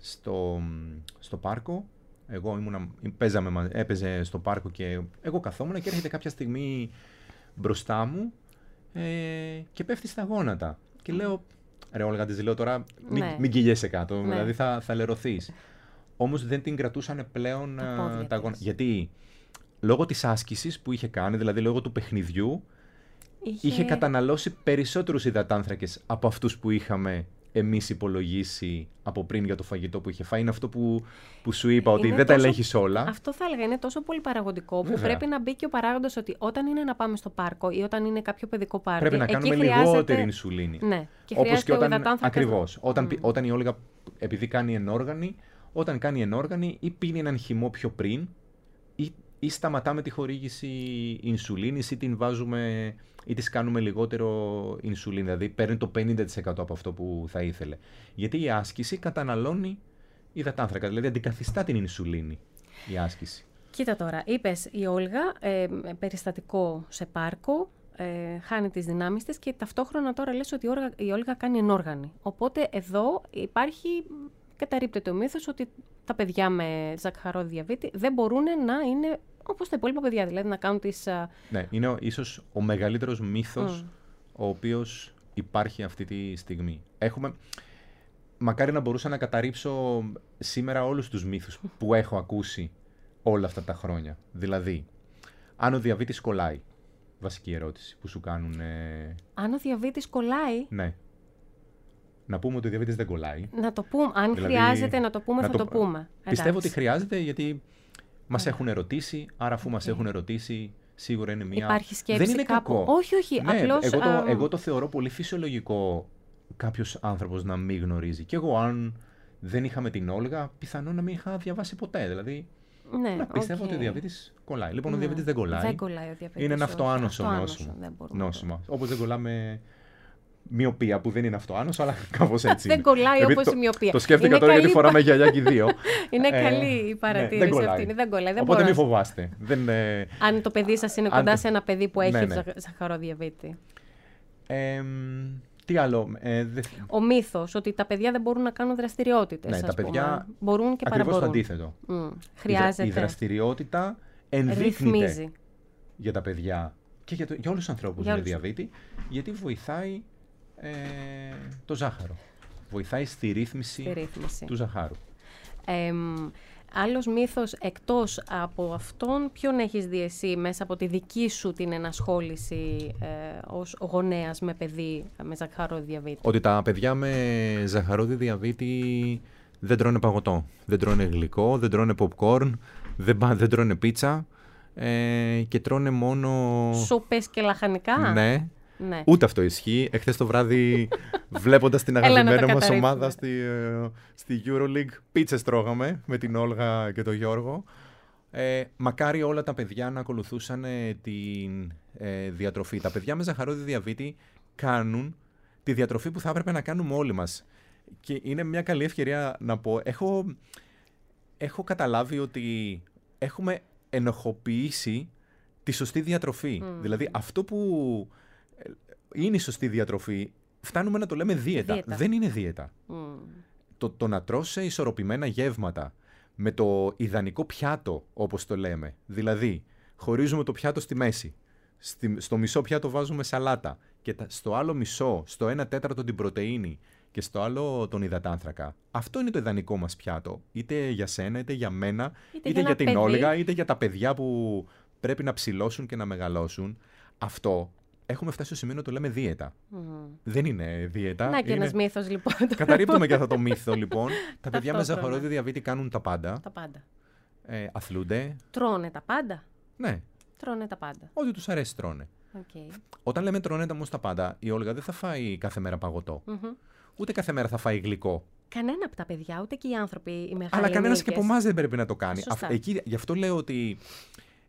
στο πάρκο. Εγώ έπαιζε στο πάρκο και εγώ καθόμουν και έρχεται κάποια στιγμή μπροστά μου και πέφτει στα γόνατα. Και λέω, ρε Όλγα, της λέω τώρα, μην κυλιέσαι κάτω, δηλαδή θα λερωθείς. Όμως δεν την κρατούσαν πλέον τα γόνατα. Γιατί λόγω της άσκησης που είχε κάνει, δηλαδή λόγω του παιχνιδιού, είχε καταναλώσει περισσότερους υδατάνθρακες από αυτούς που είχαμε εμείς υπολογίσει από πριν για το φαγητό που είχε φάει. Είναι αυτό που σου είπα, ότι δεν τα ελέγχεις όλα. Αυτό θα έλεγα, είναι τόσο πολύ παραγωγικό που πρέπει να μπει και ο παράγοντας ότι όταν είναι να πάμε στο πάρκο ή όταν είναι κάποιο παιδικό πάρτι, πρέπει να κάνουμε λιγότερη ινσουλίνη. Ναι, και όπως και ακριβώς. Όταν η Όλγα, επειδή κάνει ενόργανη, όταν κάνει ενόργανη ή πίνει έναν χυμό πιο πριν ή σταματάμε τη χορήγηση ινσουλίνης ή την βάζουμε ή της κάνουμε λιγότερο ινσουλίνη, δηλαδή παίρνει το 50% από αυτό που θα ήθελε. Γιατί η άσκηση καταναλώνει υδατάνθρακα, δηλαδή αντικαθιστά την ινσουλίνη η άσκηση. Κοίτα τώρα, είπες η Όλγα, περιστατικό σε πάρκο, χάνει τις δυνάμεις της και ταυτόχρονα τώρα λες ότι η Όλγα κάνει ενόργανη. Οπότε εδώ υπάρχει, καταρρίπτεται ο μύθος ότι τα παιδιά με ζαχαρόδι διαβήτη δεν μπορούν να είναι όπως τα υπόλοιπα παιδιά, δηλαδή να κάνουν τις... Ναι, είναι ίσως ο μεγαλύτερος μύθος ο οποίος υπάρχει αυτή τη στιγμή. Μακάρι να μπορούσα να καταρρύψω σήμερα όλους τους μύθους που έχω ακούσει όλα αυτά τα χρόνια. Δηλαδή, αν ο διαβήτης κολλάει, βασική ερώτηση που σου κάνουν... Αν ο διαβήτης κολλάει... Ναι. Να πούμε ότι ο διαβήτης δεν κολλάει. Να το πούμε, αν δηλαδή, χρειάζεται να το πούμε, θα το πούμε. Πιστεύω ότι χρειάζεται, γιατί μας έχουν ερωτήσει, άρα αφού μας έχουν ερωτήσει, σίγουρα είναι μια... Υπάρχει σκέψη δεν είναι κάπου. κακό. Όχι, ναι, απλώς... Εγώ το θεωρώ πολύ φυσιολογικό κάποιος άνθρωπος να μην γνωρίζει. Και εγώ, αν δεν είχαμε την Όλγα, πιθανόν να μην είχα διαβάσει ποτέ. Δηλαδή, ναι, πιστεύω ότι ο διαβήτης κολλάει. Λοιπόν, ο διαβήτης δεν κολλάει. Δεν κολλάει ο διαβήτης. Είναι ένα αυτοάνωσο νόσημα. Όπως δεν κολλάμε... Μοιοπία που δεν είναι αυτοάνωσο, αλλά κάπως έτσι. Δεν κολλάει όπως η μοιοπία. Το σκέφτηκα τώρα γιατί φοράμε γυαλιά και δύο. Είναι καλή η παρατήρηση αυτή. Δεν κολλάει. Οπότε μην φοβάστε. Αν το παιδί σας είναι κοντά σε ένα παιδί που έχει ζαχαρόδιαβήτη. Τι άλλο. Ο μύθος ότι τα παιδιά δεν μπορούν να κάνουν δραστηριότητες. Ναι, τα παιδιά μπορούν και παραμπορούν. Ακριβώς το αντίθετο. Χρειάζεται. Η δραστηριότητα ενδείκνυται για τα παιδιά και για όλους τους ανθρώπους με διαβήτη, γιατί βοηθάει το ζάχαρο. Βοηθάει στη ρύθμιση του ζαχάρου. Άλλος μύθος εκτός από αυτόν, ποιον έχεις δει εσύ μέσα από τη δική σου την ενασχόληση ως γονέας με παιδί με ζαχαρόδι διαβήτη? Ότι τα παιδιά με ζαχαρόδι διαβήτη δεν τρώνε παγωτό, δεν τρώνε γλυκό, δεν τρώνε popcorn, δεν τρώνε πίτσα και τρώνε μόνο... Σούπες και λαχανικά. Ναι. Ναι. Ούτε αυτό ισχύει. Εχθές το βράδυ, βλέποντας την αγαπημένη μας ομάδα στη EuroLeague, πίτσες τρώγαμε με την Όλγα και τον Γιώργο. Μακάρι όλα τα παιδιά να ακολουθούσαν την διατροφή. Τα παιδιά με ζαχαρόδι διαβήτη κάνουν τη διατροφή που θα έπρεπε να κάνουμε όλοι μας. Και είναι μια καλή ευκαιρία να πω. Έχω καταλάβει ότι έχουμε ενοχοποιήσει τη σωστή διατροφή. Δηλαδή αυτό που είναι η σωστή διατροφή, φτάνουμε να το λέμε δίαιτα. Δεν είναι δίαιτα. Το να τρως ισορροπημένα γεύματα με το ιδανικό πιάτο, όπως το λέμε. Δηλαδή, χωρίζουμε το πιάτο στη μέση. Στο μισό πιάτο βάζουμε σαλάτα και στο άλλο μισό, στο 1/4 την πρωτεΐνη και στο άλλο τον υδατάνθρακα. Αυτό είναι το ιδανικό μας πιάτο. Είτε για σένα, είτε για μένα, είτε για την Όλγα, είτε για τα παιδιά που πρέπει να ψηλώσουν και να μεγαλώσουν. Αυτό έχουμε φτάσει στο σημείο να το λέμε δίαιτα. Δεν είναι δίαιτα. Να και ένας μύθος λοιπόν. Καταρρίπτουμε και αυτό το μύθο λοιπόν. Τα παιδιά με ζαχαρόδι διαβήτη κάνουν τα πάντα. Τα πάντα. Αθλούνται. Τρώνε τα πάντα. Ναι. Τρώνε τα πάντα. Ό,τι τους αρέσει τρώνε. Okay. Όταν λέμε τρώνε όμως τα πάντα, η Όλγα δεν θα φάει κάθε μέρα παγωτό. Ούτε κάθε μέρα θα φάει γλυκό. Κανένα από τα παιδιά, ούτε και οι άνθρωποι οι μεγάλοι. Αλλά κανένας και από εμάς δεν πρέπει να το κάνει. Γι' αυτό λέω ότι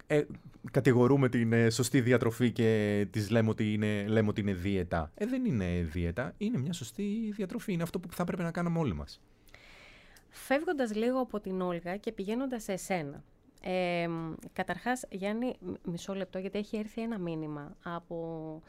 κατηγορούμε την σωστή διατροφή και τις λέμε ότι είναι δίαιτα. Δεν είναι δίαιτα, είναι μια σωστή διατροφή. Είναι αυτό που θα πρέπει να κάνουμε όλοι μας. Φεύγοντας λίγο από την Όλγα και πηγαίνοντας σε εσένα. Καταρχάς, Γιάννη, μισό λεπτό, γιατί έχει έρθει ένα μήνυμα από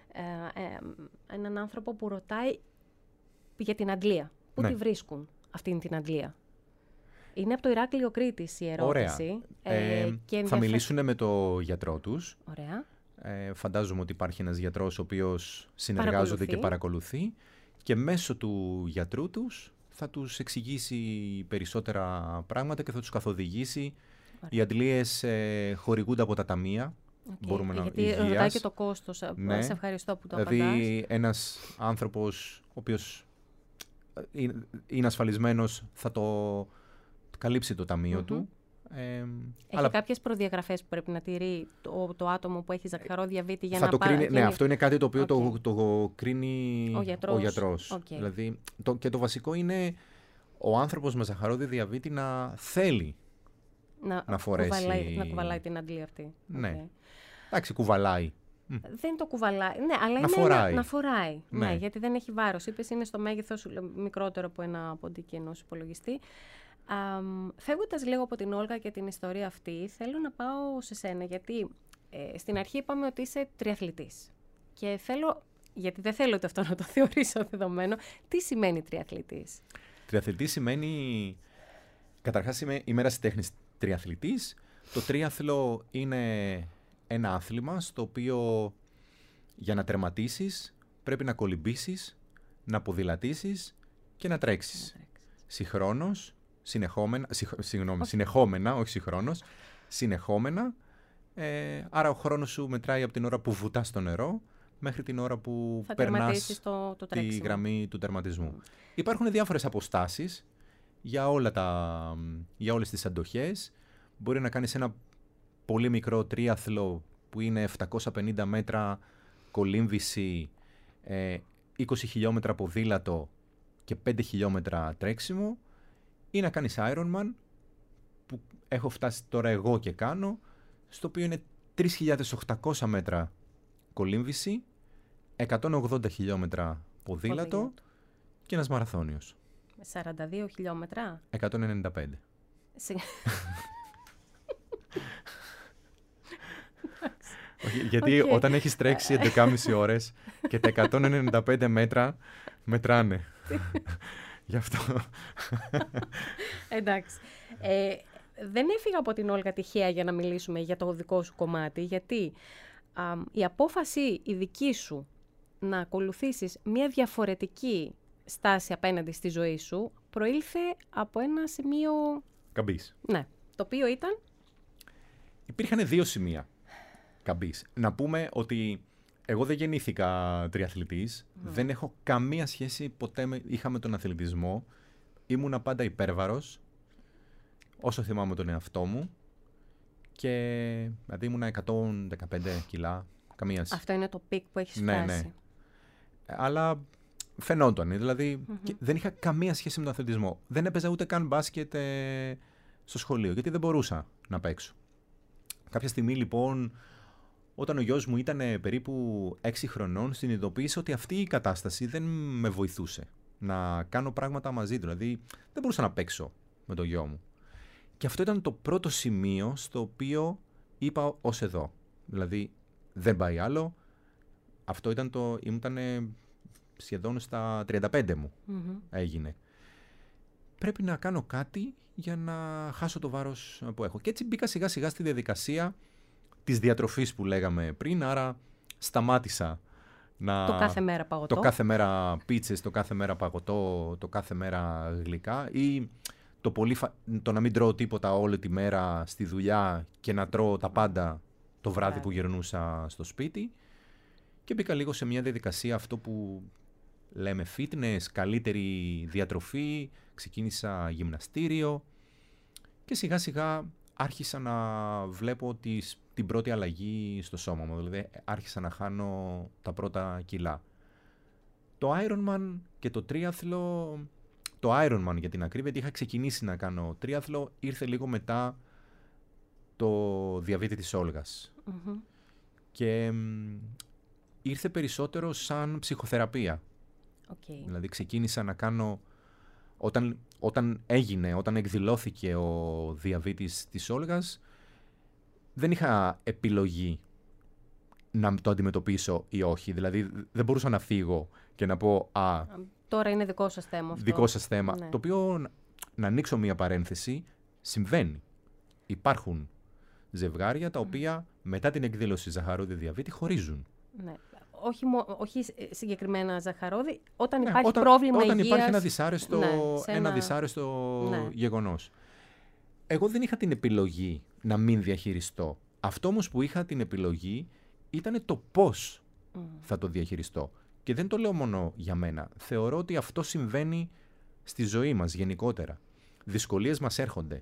έναν άνθρωπο που ρωτάει για την αντλία. Πού τη βρίσκουν αυτήν την αντλία? Είναι από το Ηράκλειο Κρήτης η ερώτηση. Ωραία. Θα μιλήσουν με το γιατρό τους. Ωραία. Φαντάζομαι ότι υπάρχει ένας γιατρός ο οποίος συνεργάζονται και παρακολουθεί. Και μέσω του γιατρού τους θα τους εξηγήσει περισσότερα πράγματα και θα τους καθοδηγήσει. Ωραία. Οι αντλίες χορηγούνται από τα ταμεία. Γιατί ρωτάει και το κόστος. Ναι. Σε ευχαριστώ που το απαντάς. Δηλαδή ένας άνθρωπος ο οποίος είναι ασφαλισμένος θα το καλύψει το ταμείο του. Έχει κάποιες προδιαγραφές που πρέπει να τηρεί το άτομο που έχει ζαχαρό διαβήτη για να πάρει. Ναι, αυτό είναι κάτι το οποίο το κρίνει ο γιατρός. Δηλαδή, και το βασικό είναι ο άνθρωπος με ζαχαρόδι διαβήτη να θέλει να φορέσει. Να κουβαλάει την αντλία αυτή. Ναι. Εντάξει, κουβαλάει. Δεν το κουβαλάει. Ναι, αλλά να φοράει. Ναι, γιατί δεν έχει βάρος. Είπες είναι στο μέγεθος μικρότερο από ένα ποντίκι ενός υπολογιστή. Φεύγοντας λίγο από την Όλγα και την ιστορία αυτή, θέλω να πάω σε σένα, γιατί στην αρχή είπαμε ότι είσαι τριαθλητής. Και γιατί δεν θέλω αυτό να το θεωρήσω δεδομένο, τι σημαίνει τριαθλητής? Τριαθλητής σημαίνει, καταρχάς είμαι ημέρας-τέχνης τριαθλητής. Το τρίαθλο είναι ένα άθλημα στο οποίο για να τερματίσεις πρέπει να κολυμπήσεις, να ποδηλατήσεις και να τρέξεις. Συγχρόνως, συνεχόμενα, όχι συγχρόνως, συνεχόμενα. Άρα ο χρόνος σου μετράει από την ώρα που βουτάς στο νερό μέχρι την ώρα που περνάς τη γραμμή του τερματισμού. Υπάρχουν διάφορες αποστάσεις για όλες τις αντοχές. Μπορεί να κάνεις ένα πολύ μικρό τρίαθλο που είναι 750 μέτρα κολύμβηση, 20 χιλιόμετρα ποδήλατο και 5 χιλιόμετρα τρέξιμο, ή να κάνεις Ironman, που έχω φτάσει τώρα εγώ και κάνω, στο οποίο είναι 3.800 μέτρα κολύμβηση, 180 χιλιόμετρα ποδήλατο και ένας μαραθώνιος. 42 χιλιόμετρα? 195. Γιατί όταν έχεις τρέξει 11,5 ώρες και τα 195 μέτρα μετράνε. Γι' αυτό. Εντάξει. Δεν έφυγα από την Όλγα τυχαία για να μιλήσουμε για το δικό σου κομμάτι, γιατί η απόφαση η δική σου να ακολουθήσεις μια διαφορετική στάση απέναντι στη ζωή σου προήλθε από ένα σημείο καμπής. Ναι, το οποίο ήταν... Υπήρχαν δύο σημεία καμπής. Να πούμε ότι εγώ δεν γεννήθηκα τριαθλητής, δεν έχω καμία σχέση ποτέ είχα με τον αθλητισμό. Ήμουνα πάντα υπέρβαρος, όσο θυμάμαι τον εαυτό μου, και δηλαδή ήμουνα 115 κιλά, καμία σχέση. Αυτό είναι το πικ που έχεις φτάσει. Ναι. Αλλά φαινόταν, δηλαδή δεν είχα καμία σχέση με τον αθλητισμό. Δεν έπαιζα ούτε καν μπάσκετ στο σχολείο, γιατί δεν μπορούσα να παίξω. Κάποια στιγμή λοιπόν, όταν ο γιος μου ήταν περίπου 6 χρονών, συνειδητοποίησα ότι αυτή η κατάσταση δεν με βοηθούσε να κάνω πράγματα μαζί του. Δηλαδή δεν μπορούσα να παίξω με το γιο μου. Και αυτό ήταν το πρώτο σημείο στο οποίο είπα ως εδώ. Δηλαδή δεν πάει άλλο. Αυτό ήταν σχεδόν στα 35 μου έγινε. Πρέπει να κάνω κάτι για να χάσω το βάρος που έχω. Και έτσι μπήκα σιγά σιγά στη διαδικασία της διατροφής που λέγαμε πριν, άρα σταμάτησα να... Το κάθε μέρα παγωτό. Το κάθε μέρα πίτσες, το κάθε μέρα παγωτό, το κάθε μέρα γλυκά, ή το να μην τρώω τίποτα όλη τη μέρα στη δουλειά και να τρώω τα πάντα το βράδυ που γυρνούσα στο σπίτι. Και μπήκα λίγο σε μια διαδικασία αυτό που λέμε fitness, καλύτερη διατροφή, ξεκίνησα γυμναστήριο και σιγά σιγά άρχισα να βλέπω την πρώτη αλλαγή στο σώμα μου, δηλαδή άρχισα να χάνω τα πρώτα κιλά. Το Ironman και το τρίαθλο, το Ironman για την ακρίβεια, γιατί είχα ξεκινήσει να κάνω τρίαθλο, ήρθε λίγο μετά το διαβήτη της Όλγας. Και ήρθε περισσότερο σαν ψυχοθεραπεία. Okay. Δηλαδή ξεκίνησα να κάνω, όταν εκδηλώθηκε ο διαβήτης της Όλγας, δεν είχα επιλογή να το αντιμετωπίσω ή όχι. Δηλαδή δεν μπορούσα να φύγω και να πω τώρα είναι δικό σας θέμα αυτό. Δικό σας θέμα. Ναι. Το οποίο, να ανοίξω μία παρένθεση, συμβαίνει. Υπάρχουν ζευγάρια τα οποία μετά την εκδήλωση ζαχαρόδι διαβήτη χωρίζουν. Ναι. Όχι συγκεκριμένα ζαχαρόδι, όταν υπάρχει πρόβλημα υγείας. Όταν υπάρχει ένα δυσάρεστο γεγονός. Εγώ δεν είχα την επιλογή να μην διαχειριστώ. Αυτό όμως που είχα την επιλογή ήταν το πώς θα το διαχειριστώ. Και δεν το λέω μόνο για μένα. Θεωρώ ότι αυτό συμβαίνει στη ζωή μας γενικότερα. Δυσκολίες μας έρχονται.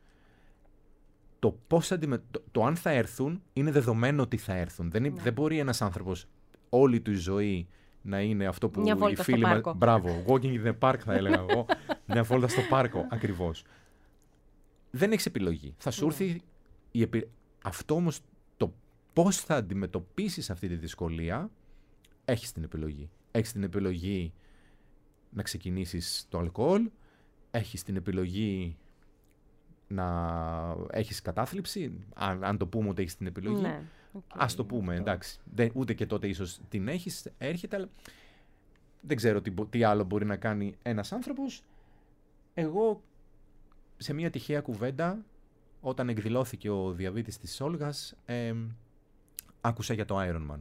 Το αν θα έρθουν είναι δεδομένο ότι θα έρθουν. Δεν μπορεί ένας άνθρωπος όλη του η ζωή να είναι αυτό που οι φίλοι μας... Μπράβο, walking in the park θα έλεγα εγώ. Μια βόλτα στο πάρκο, ακριβώς. Δεν έχεις επιλογή. Θα σου έρθει αυτό όμως, το πώς θα αντιμετωπίσεις αυτή τη δυσκολία, έχεις την επιλογή. Έχεις την επιλογή να ξεκινήσεις το αλκοόλ, έχεις την επιλογή να έχεις κατάθλιψη, αν το πούμε ότι έχεις την επιλογή. Ναι, ας το πούμε, εντάξει. Ούτε και τότε ίσως την έχεις, έρχεται, αλλά δεν ξέρω τι άλλο μπορεί να κάνει ένας άνθρωπος. Εγώ, σε μια τυχαία κουβέντα, όταν εκδηλώθηκε ο διαβήτης της Όλγας, άκουσα για το Ironman.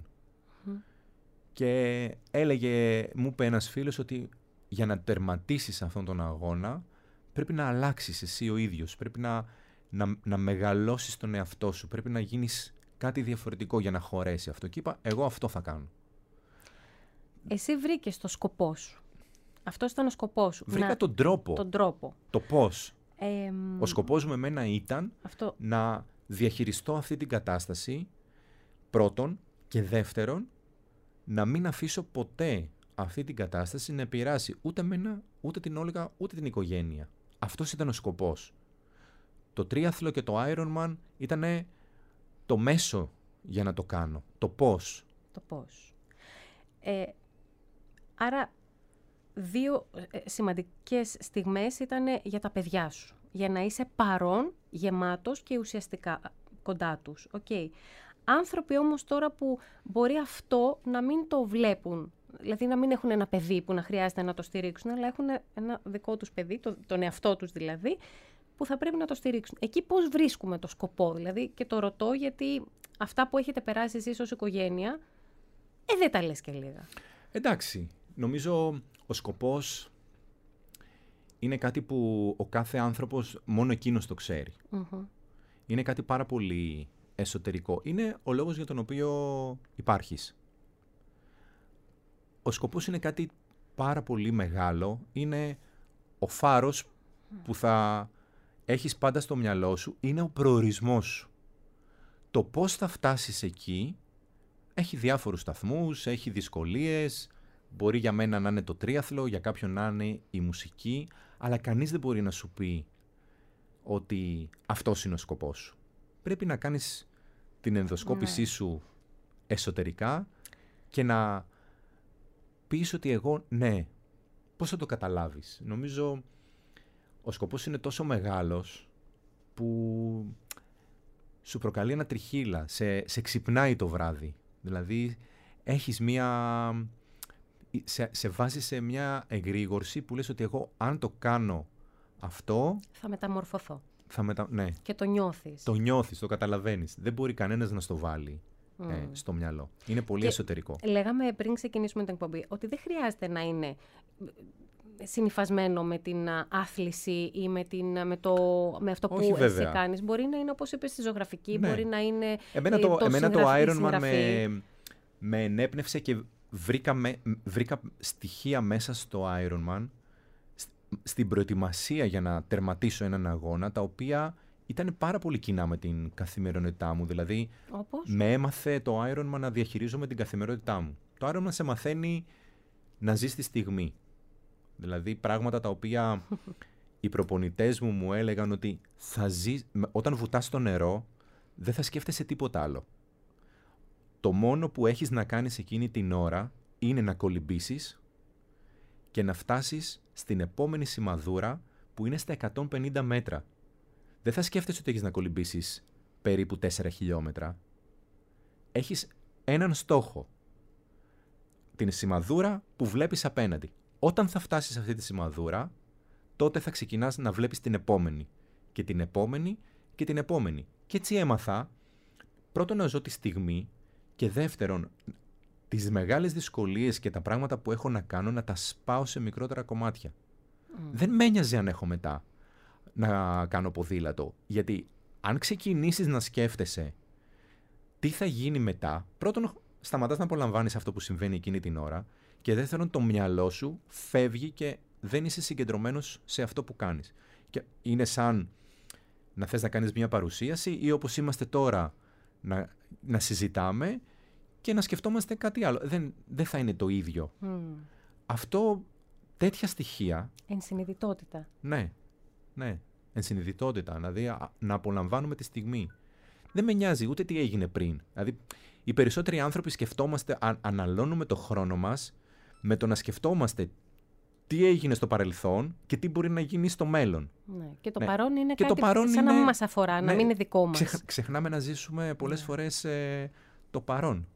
Και μου είπε ένας φίλος ότι για να τερματίσεις αυτόν τον αγώνα, πρέπει να αλλάξεις εσύ ο ίδιος, πρέπει να μεγαλώσεις τον εαυτό σου, πρέπει να γίνεις κάτι διαφορετικό για να χωρέσει αυτό. Και είπα, εγώ αυτό θα κάνω. Εσύ βρήκες το σκοπό σου. Αυτός ήταν ο σκοπός σου. Βρήκα τον τρόπο. Το πώς. Ο σκοπός μου εμένα ήταν να διαχειριστώ αυτή την κατάσταση, πρώτον, και δεύτερον, να μην αφήσω ποτέ αυτή την κατάσταση να επηρεάσει ούτε εμένα, ούτε την Όλγα, ούτε την οικογένεια. Αυτός ήταν ο σκοπός. Το τρίαθλο και το Ironman ήταν το μέσο για να το κάνω. Το πώς. Άρα, δύο σημαντικές στιγμές ήταν για τα παιδιά σου. Για να είσαι παρόν, γεμάτος και ουσιαστικά κοντά τους. Okay. Άνθρωποι όμως τώρα που μπορεί αυτό να μην το βλέπουν, δηλαδή να μην έχουν ένα παιδί που να χρειάζεται να το στηρίξουν, αλλά έχουν ένα δικό τους παιδί, τον εαυτό τους δηλαδή, που θα πρέπει να το στηρίξουν. Εκεί πώς βρίσκουμε το σκοπό, δηλαδή, και το ρωτώ γιατί αυτά που έχετε περάσει εσείς ως οικογένεια, δεν τα λες και λίγα. Εντάξει, νομίζω ο σκοπός είναι κάτι που ο κάθε άνθρωπος μόνο εκείνος το ξέρει. Είναι κάτι πάρα πολύ εσωτερικό. Είναι ο λόγος για τον οποίο υπάρχεις. Ο σκοπός είναι κάτι πάρα πολύ μεγάλο. Είναι ο φάρος που θα έχεις πάντα στο μυαλό σου. Είναι ο προορισμός σου. Το πώς θα φτάσεις εκεί έχει διάφορους σταθμούς, έχει δυσκολίες. Μπορεί για μένα να είναι το τρίαθλο, για κάποιον να είναι η μουσική, αλλά κανείς δεν μπορεί να σου πει ότι αυτός είναι ο σκοπός σου. Πρέπει να κάνεις την ενδοσκόπησή σου εσωτερικά και να πεις ότι εγώ, πώς θα το καταλάβεις. Νομίζω ο σκοπός είναι τόσο μεγάλος που σου προκαλεί ένα τριχύλα, σε ξυπνάει το βράδυ. Δηλαδή έχεις σε βάζει σε μια εγρήγορση που λες ότι εγώ αν το κάνω αυτό... Θα μεταμορφωθώ. Ναι. Και το νιώθεις. Το νιώθεις, το καταλαβαίνεις. Δεν μπορεί κανένας να στο βάλει στο μυαλό. Είναι πολύ εσωτερικό. Λέγαμε πριν ξεκινήσουμε την εκπομπή ότι δεν χρειάζεται να είναι συνυφασμένο με την άθληση ή με αυτό που εσύ κάνεις. Μπορεί να είναι, όπως είπες, στη ζωγραφική, μπορεί να είναι εμένα το Ironman με ενέπνευσε και βρήκα στοιχεία μέσα στο Ironman, στην προετοιμασία για να τερματίσω έναν αγώνα, τα οποία ήταν πάρα πολύ κοινά με την καθημερινότητά μου. Δηλαδή, με έμαθε το Ironman να διαχειρίζομαι την καθημερινότητά μου. Το Ironman σε μαθαίνει να ζεις τη στιγμή. Δηλαδή, πράγματα τα οποία οι προπονητές μου έλεγαν ότι όταν βουτάς στο νερό, δεν θα σκέφτεσαι τίποτα άλλο. Το μόνο που έχεις να κάνεις εκείνη την ώρα είναι να κολυμπήσεις και να φτάσεις στην επόμενη σημαδούρα που είναι στα 150 μέτρα. Δεν θα σκέφτεσαι ότι έχεις να κολυμπήσεις περίπου 4 χιλιόμετρα. Έχεις έναν στόχο. Την σημαδούρα που βλέπεις απέναντι. Όταν θα φτάσεις σε αυτή τη σημαδούρα, τότε θα ξεκινάς να βλέπεις την επόμενη. Και την επόμενη και την επόμενη. Και έτσι έμαθα, πρώτον να ζω τη στιγμή και δεύτερον, τις μεγάλες δυσκολίες και τα πράγματα που έχω να κάνω να τα σπάω σε μικρότερα κομμάτια. Δεν με νοιάζει αν έχω μετά να κάνω ποδήλατο. Γιατί αν ξεκινήσεις να σκέφτεσαι τι θα γίνει μετά, πρώτον σταματάς να απολαμβάνεις αυτό που συμβαίνει εκείνη την ώρα και δεύτερον το μυαλό σου φεύγει και δεν είσαι συγκεντρωμένος σε αυτό που κάνεις. Και είναι σαν να θες να κάνεις μια παρουσίαση ή όπως είμαστε τώρα να συζητάμε και να σκεφτόμαστε κάτι άλλο. Δεν θα είναι το ίδιο. Αυτό, τέτοια στοιχεία... Ενσυνειδητότητα. Ναι. Ενσυνειδητότητα. Δηλαδή να απολαμβάνουμε τη στιγμή. Δεν με νοιάζει ούτε τι έγινε πριν. Δηλαδή οι περισσότεροι άνθρωποι σκεφτόμαστε, αναλώνουμε το χρόνο μας με το να σκεφτόμαστε τι έγινε στο παρελθόν και τι μπορεί να γίνει στο μέλλον. Ναι. Και το παρόν είναι και κάτι σαν να μην μας αφορά, να μην είναι δικό μας. Ξεχνάμε να ζήσουμε πολλές φορές το παρόν.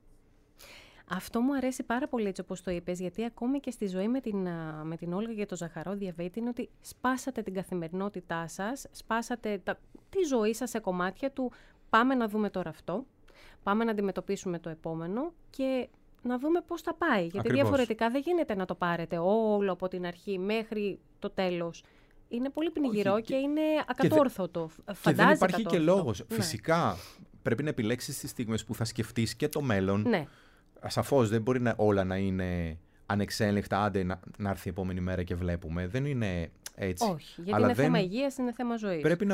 Αυτό μου αρέσει πάρα πολύ έτσι όπως το είπες, γιατί ακόμη και στη ζωή με την Όλγα και το ζαχαρό διαβήτη είναι ότι σπάσατε την καθημερινότητά σας, σπάσατε τη ζωή σας σε κομμάτια του πάμε να δούμε τώρα αυτό, πάμε να αντιμετωπίσουμε το επόμενο και να δούμε πώς θα πάει. Γιατί Ακριβώς. Διαφορετικά δεν γίνεται να το πάρετε όλο από την αρχή μέχρι το τέλος. Είναι πολύ πνιγυρό και είναι ακατόρθωτο. Και δεν υπάρχει και λόγος. Ναι. Φυσικά πρέπει να επιλέξεις τις στιγμές που θα σκεφτείς και το μέλλον. Ναι. Σαφώς δεν μπορεί όλα να είναι ανεξέλεγκτα, άντε να έρθει η επόμενη μέρα και βλέπουμε. Δεν είναι έτσι. Όχι, γιατί είναι θέμα υγείας, είναι θέμα ζωής. Πρέπει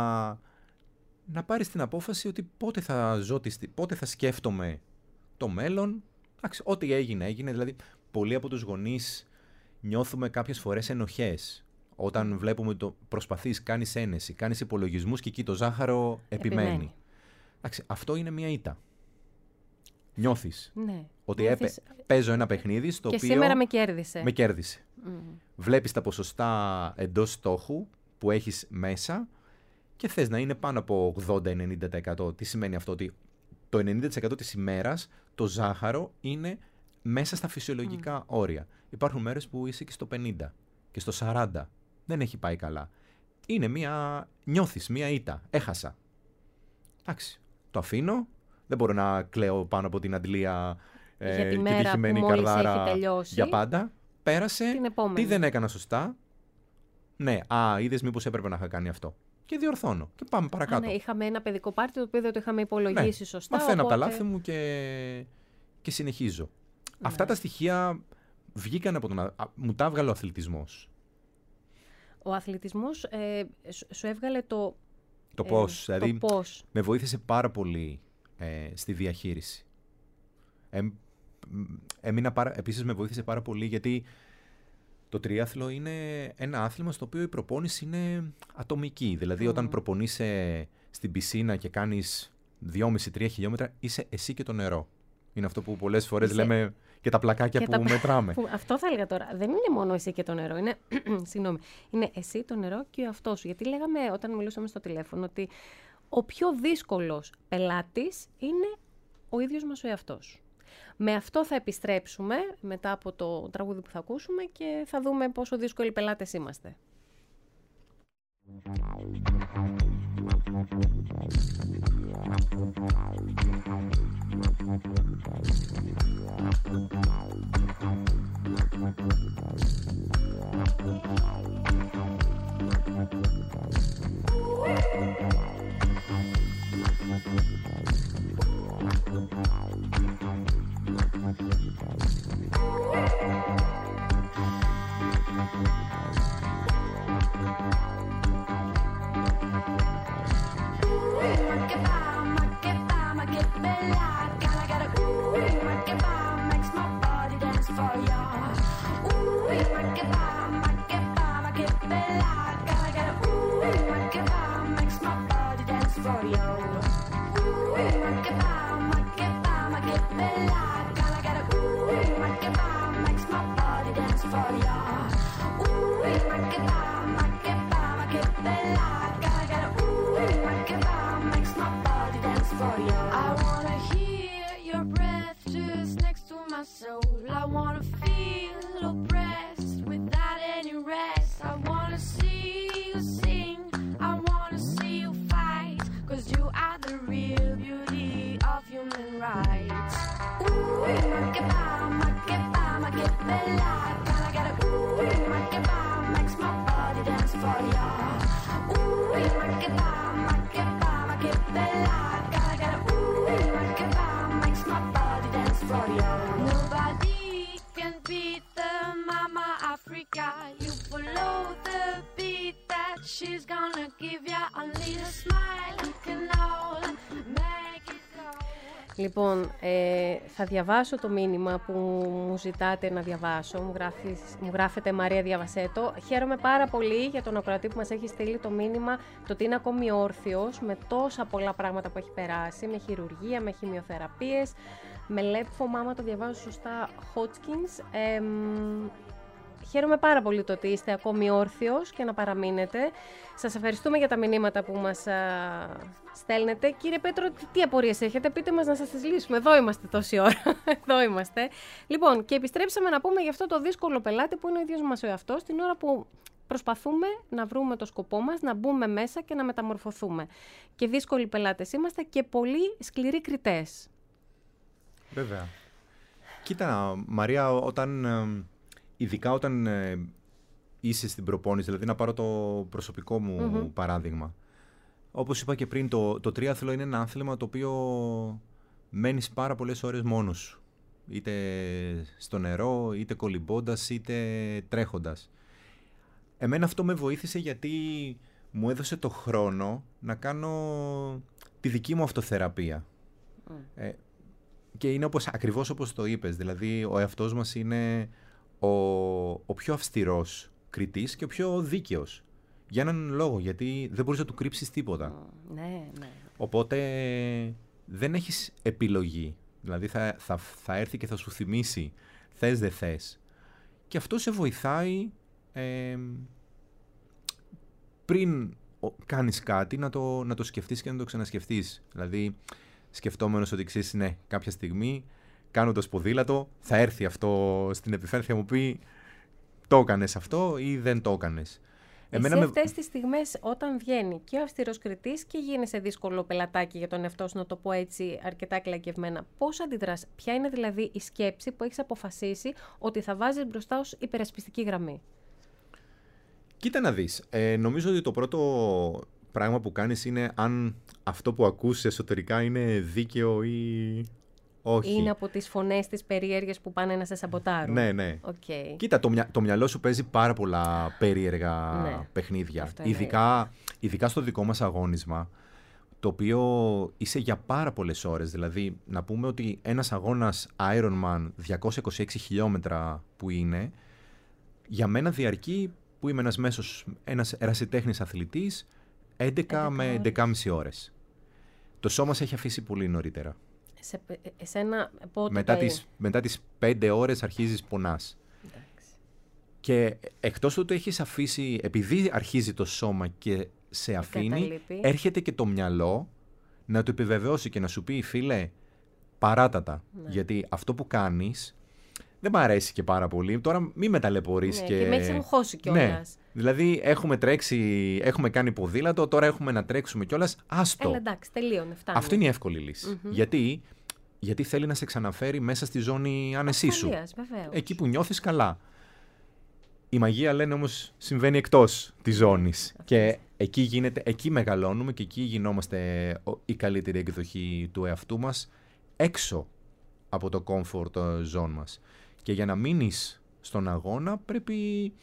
να πάρεις την απόφαση ότι πότε θα σκέφτομαι το μέλλον. Ό,τι έγινε. Δηλαδή, πολλοί από τους γονείς νιώθουμε κάποιες φορές ενοχές. Όταν βλέπουμε ότι προσπαθείς, κάνεις ένεση, κάνεις υπολογισμούς και εκεί το ζάχαρο επιμένει. Αυτό είναι μια ήττα. Νιώθεις ότι παίζω ένα παιχνίδι στο οποίο... Και σήμερα με κέρδισε. Με κέρδισε. Βλέπεις τα ποσοστά εντός στόχου που έχεις μέσα και θες να είναι πάνω από 80-90%. Τι σημαίνει αυτό? Ότι το 90% της ημέρας το ζάχαρο είναι μέσα στα φυσιολογικά όρια. Υπάρχουν μέρες που είσαι και στο 50 και στο 40. Δεν έχει πάει καλά. Νιώθεις μια ήττα. Έχασα. Εντάξει. Το αφήνω. Δεν μπορώ να κλαίω πάνω από την αντλία και τη χυμένη καρδάρα για πάντα. Πέρασε. Τι δεν έκανα σωστά. Ναι, είδες μήπως έπρεπε να είχα κάνει αυτό. Και διορθώνω. Και πάμε παρακάτω. Ναι, είχαμε ένα παιδικό πάρτι το οποίο δεν το είχαμε υπολογίσει σωστά. Μαθαίνω από τα λάθη μου και συνεχίζω. Ναι. Αυτά τα στοιχεία βγήκαν από μου τα έβγαλε ο αθλητισμός. Ο αθλητισμός σου έβγαλε το πώς. Δηλαδή, πώς. Με βοήθησε πάρα πολύ στη διαχείριση. Επίσης με βοήθησε πάρα πολύ γιατί το τριάθλο είναι ένα άθλημα στο οποίο η προπόνηση είναι ατομική. Δηλαδή όταν προπονείσαι στην πισίνα και κάνεις 2,5-3 χιλιόμετρα είσαι εσύ και το νερό. Είναι αυτό που πολλές φορές λέμε και τα πλακάκια που μετράμε. Αυτό θα έλεγα τώρα. Δεν είναι μόνο εσύ και το νερό. Είναι, είναι εσύ, το νερό και ο εαυτός σου. Γιατί λέγαμε όταν μιλούσαμε στο τηλέφωνο ότι ο πιο δύσκολος πελάτης είναι ο ίδιος μας ο εαυτός. Με αυτό θα επιστρέψουμε μετά από το τραγούδι που θα ακούσουμε και θα δούμε πόσο δύσκολοι πελάτες είμαστε. follow the beat that she's gonna give ya. Only a smile can all make it go. Λοιπόν, θα διαβάσω το μήνυμα που μου ζητάτε να διαβάσω. Μου γράφετε Μαρία διαβασέ το. Χαίρομαι πάρα πολύ για τον ακροατή που μας έχει στείλει το μήνυμα το ότι είναι ακόμη όρθιος με τόσα πολλά πράγματα που έχει περάσει, με χειρουργία, με χημειοθεραπείες, με λέμφωμα, άμα το διαβάζω σωστά, Hodgkins. Χαίρομαι πάρα πολύ το ότι είστε ακόμη όρθιος και να παραμείνετε. Σας ευχαριστούμε για τα μηνύματα που μας στέλνετε. Κύριε Πέτρο, τι απορίες έχετε, πείτε μας να σας τις λύσουμε. Εδώ είμαστε τόση ώρα. Εδώ είμαστε. Λοιπόν, και επιστρέψαμε να πούμε για αυτό το δύσκολο πελάτη που είναι ο ίδιος μας ο εαυτός, την ώρα που προσπαθούμε να βρούμε το σκοπό μας, να μπούμε μέσα και να μεταμορφωθούμε. Και δύσκολοι πελάτες είμαστε και πολύ σκληροί κριτές. Βέβαια. Κοίτα, Μαρία, ειδικά όταν είσαι στην προπόνηση, δηλαδή να πάρω το προσωπικό μου παράδειγμα. Όπως είπα και πριν, το τρίαθλο είναι ένα άθλημα το οποίο μένεις πάρα πολλές ώρες μόνος σου. Είτε στο νερό, είτε κολυμπώντας, είτε τρέχοντας. Εμένα αυτό με βοήθησε γιατί μου έδωσε το χρόνο να κάνω τη δική μου αυτοθεραπεία. Και είναι ακριβώς όπως το είπες, δηλαδή ο εαυτός μας είναι ο πιο αυστηρός κριτής και ο πιο δίκαιος. Για έναν λόγο, γιατί δεν μπορείς να του κρύψεις τίποτα. Ναι. Οπότε δεν έχεις επιλογή. Δηλαδή θα έρθει και θα σου θυμίσει θες δεν θες. Και αυτό σε βοηθάει πριν κάνεις κάτι να το σκεφτείς και να το ξανασκεφτείς. Δηλαδή σκεφτόμενος ότι ξέρεις, ναι, κάποια στιγμή κάνοντας ποδήλατο θα έρθει αυτό στην επιφάνεια, θα μου πει το έκανες αυτό ή δεν το έκανες. Εσύ αυτές τις στιγμές όταν βγαίνει και ο αυστηρός κριτής και γίνεσαι δύσκολο πελατάκι για τον εαυτό σου, να το πω έτσι αρκετά κλακευμένα, πώς αντιδράς, ποια είναι δηλαδή η σκέψη που έχεις αποφασίσει ότι θα βάζεις μπροστά ως υπερασπιστική γραμμή? Κοίτα να δεις, νομίζω ότι το πρώτο πράγμα που κάνεις είναι αν αυτό που ακούς εσωτερικά είναι δίκαιο ή όχι. Είναι από τις φωνές τις περίεργες που πάνε να σε σαμποτάρουν. Ναι. Okay. Κοίτα, το μυαλό σου παίζει πάρα πολλά περίεργα παιχνίδια. Ειδικά στο δικό μας αγώνισμα, το οποίο είσαι για πάρα πολλές ώρες. Δηλαδή, να πούμε ότι ένας αγώνας Ironman 226 χιλιόμετρα που είναι, για μένα διαρκεί, που είμαι ένας ερασιτέχνης αθλητής, 11 με 11,5 ώρες. Το σώμα σε έχει αφήσει πολύ νωρίτερα. Μετά τις 5 ώρες αρχίζεις πονάς. Εντάξει. Και εκτός ότι έχεις αφήσει, επειδή αρχίζει το σώμα και σε αφήνει, έρχεται και το μυαλό να το επιβεβαιώσει και να σου πει, φίλε, παράτατα. Ναι. Γιατί αυτό που κάνεις δεν μ' αρέσει και πάρα πολύ. Τώρα μη με ταλαιπωρείς. Ναι, και με έχεις αγχώσει κιόλας. Ναι. Δηλαδή έχουμε τρέξει, έχουμε κάνει ποδήλατο, τώρα έχουμε να τρέξουμε κιόλας. Άστο. Εντάξει, τελείωνε, φτάνει. Αυτό είναι η εύκολη λύση. Γιατί θέλει να σε ξαναφέρει μέσα στη ζώνη άνεσή σου. Βεβαίως. Εκεί που νιώθεις καλά. Η μαγεία, λένε, όμως συμβαίνει εκτός της ζώνης. Και εκεί μεγαλώνουμε και εκεί γινόμαστε η καλύτερη εκδοχή του εαυτού μας, έξω από το comfort zone μας. Και για να μείνεις στον αγώνα πρέπει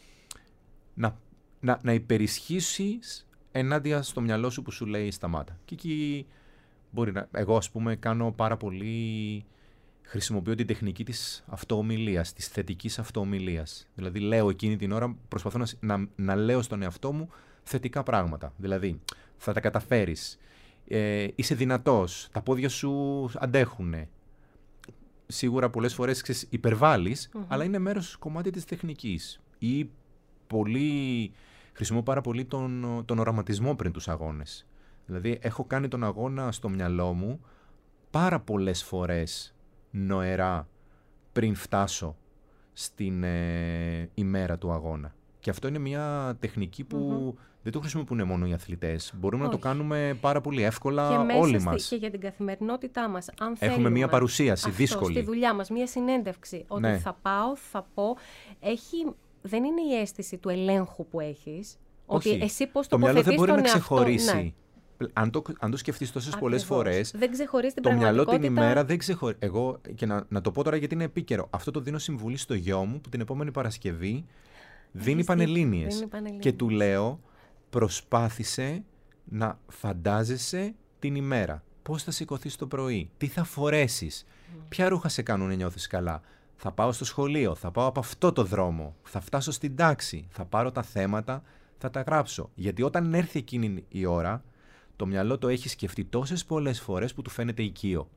να υπερισχύσεις ενάντια στο μυαλό σου που σου λέει σταμάτα. Και εκεί εγώ ας πούμε κάνω πάρα πολύ, χρησιμοποιώ την τεχνική της αυτοομιλίας, της θετικής αυτοομιλίας. Δηλαδή λέω εκείνη την ώρα, προσπαθώ να λέω στον εαυτό μου θετικά πράγματα. Δηλαδή θα τα καταφέρεις, είσαι δυνατός, τα πόδια σου αντέχουνε. Σίγουρα πολλές φορές υπερβάλλεις, αλλά είναι κομμάτι της τεχνικής. Ή χρησιμοποιώ πάρα πολύ τον οραματισμό πριν τους αγώνες. Δηλαδή έχω κάνει τον αγώνα στο μυαλό μου πάρα πολλές φορές νοερά πριν φτάσω στην ημέρα του αγώνα. Και αυτό είναι μια τεχνική που δεν το χρησιμοποιούν μόνο οι αθλητές. Μπορούμε να το κάνουμε πάρα πολύ εύκολα και όλοι μας. Και για την καθημερινότητά μας. Αν έχουμε μια παρουσίαση δύσκολη. Στη δουλειά μας, μια συνέντευξη. Ότι θα πάω, θα πω. Δεν είναι η αίσθηση του ελέγχου που έχεις. Όχι. Ότι εσύ πώς το μυαλό δεν μπορεί να ξεχωρίσει. Ναι. Αν το σκεφτείς τόσες πολλές φορές, δεν ξεχωρίζει την το μυαλό πραγματικότητα. την ημέρα δεν ξεχωρίζει. Εγώ, και να το πω τώρα γιατί είναι επίκαιρο, αυτό το δίνω συμβουλή στο γιο μου που την επόμενη Παρασκευή Δίνει πανελλήνιες. Και του λέω, προσπάθησε να φαντάζεσαι την ημέρα. Πώς θα σηκωθείς το πρωί, τι θα φορέσεις, ποια ρούχα σε κάνουν να νιώθεις καλά. Θα πάω στο σχολείο, θα πάω από αυτό το δρόμο, θα φτάσω στην τάξη, θα πάρω τα θέματα, θα τα γράψω. Γιατί όταν έρθει εκείνη η ώρα, το μυαλό το έχει σκεφτεί τόσες πολλές φορές που του φαίνεται οικείο.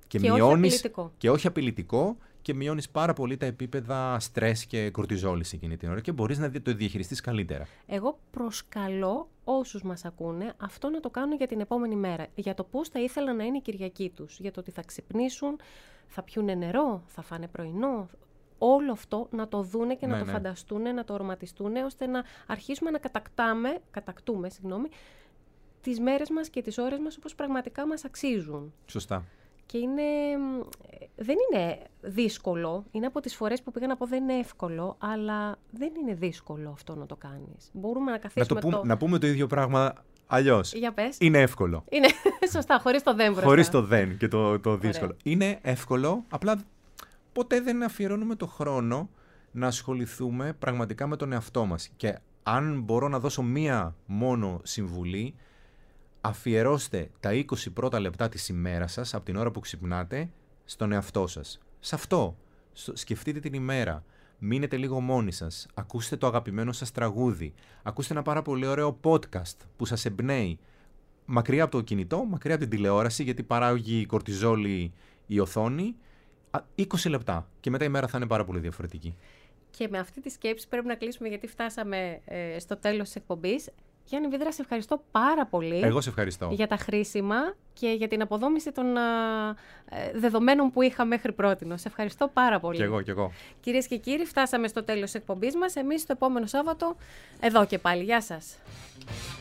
Και όχι απειλητικό, και μειώνεις πάρα πολύ τα επίπεδα στρες και κορτιζόλης εκείνη την ώρα και μπορείς να το διαχειριστείς καλύτερα. Εγώ προσκαλώ όσους μας ακούνε αυτό να το κάνουν για την επόμενη μέρα. Για το πώς θα ήθελαν να είναι η Κυριακή τους. Για το ότι θα ξυπνήσουν, θα πιούνε νερό, θα φάνε πρωινό. Όλο αυτό να το δούνε και να το φανταστούν, να το οραματιστούν, ώστε να αρχίσουμε να κατακτούμε τις μέρες μας και τις ώρες μας όπως πραγματικά μας αξίζουν. Σωστά. Και δεν είναι δύσκολο. Είναι από τις φορές που πήγα να πω δεν είναι εύκολο, αλλά δεν είναι δύσκολο αυτό να το κάνεις. Μπορούμε να καθίσουμε να πούμε το ίδιο πράγμα αλλιώς. Για πες. Είναι εύκολο. Είναι σωστά, χωρίς το δεν μπροστά. Χωρίς το δεν και το δύσκολο. Είναι εύκολο, απλά ποτέ δεν αφιερώνουμε το χρόνο να ασχοληθούμε πραγματικά με τον εαυτό μας. Και αν μπορώ να δώσω μία μόνο συμβουλή, αφιερώστε τα 20 πρώτα λεπτά της ημέρας σας, από την ώρα που ξυπνάτε, στον εαυτό σας. Σε αυτό. Σκεφτείτε την ημέρα. Μείνετε λίγο μόνοι σας. Ακούστε το αγαπημένο σας τραγούδι. Ακούστε ένα πάρα πολύ ωραίο podcast που σας εμπνέει. Μακριά από το κινητό, μακριά από την τηλεόραση, γιατί παράγει κορτιζόλη η οθόνη. 20 λεπτά. Και μετά η μέρα θα είναι πάρα πολύ διαφορετική. Και με αυτή τη σκέψη πρέπει να κλείσουμε, γιατί φτάσαμε στο τέλος της εκπομπής. Γιάννη Βίδρα, σε ευχαριστώ πάρα πολύ. Εγώ σε ευχαριστώ. Για τα χρήσιμα και για την αποδόμηση των δεδομένων που είχα μέχρι πρότινο. Σε ευχαριστώ πάρα πολύ. Κι εγώ. Κυρίες και κύριοι, φτάσαμε στο τέλος της εκπομπής μας. Εμείς το επόμενο Σάββατο εδώ και πάλι. Γεια σας.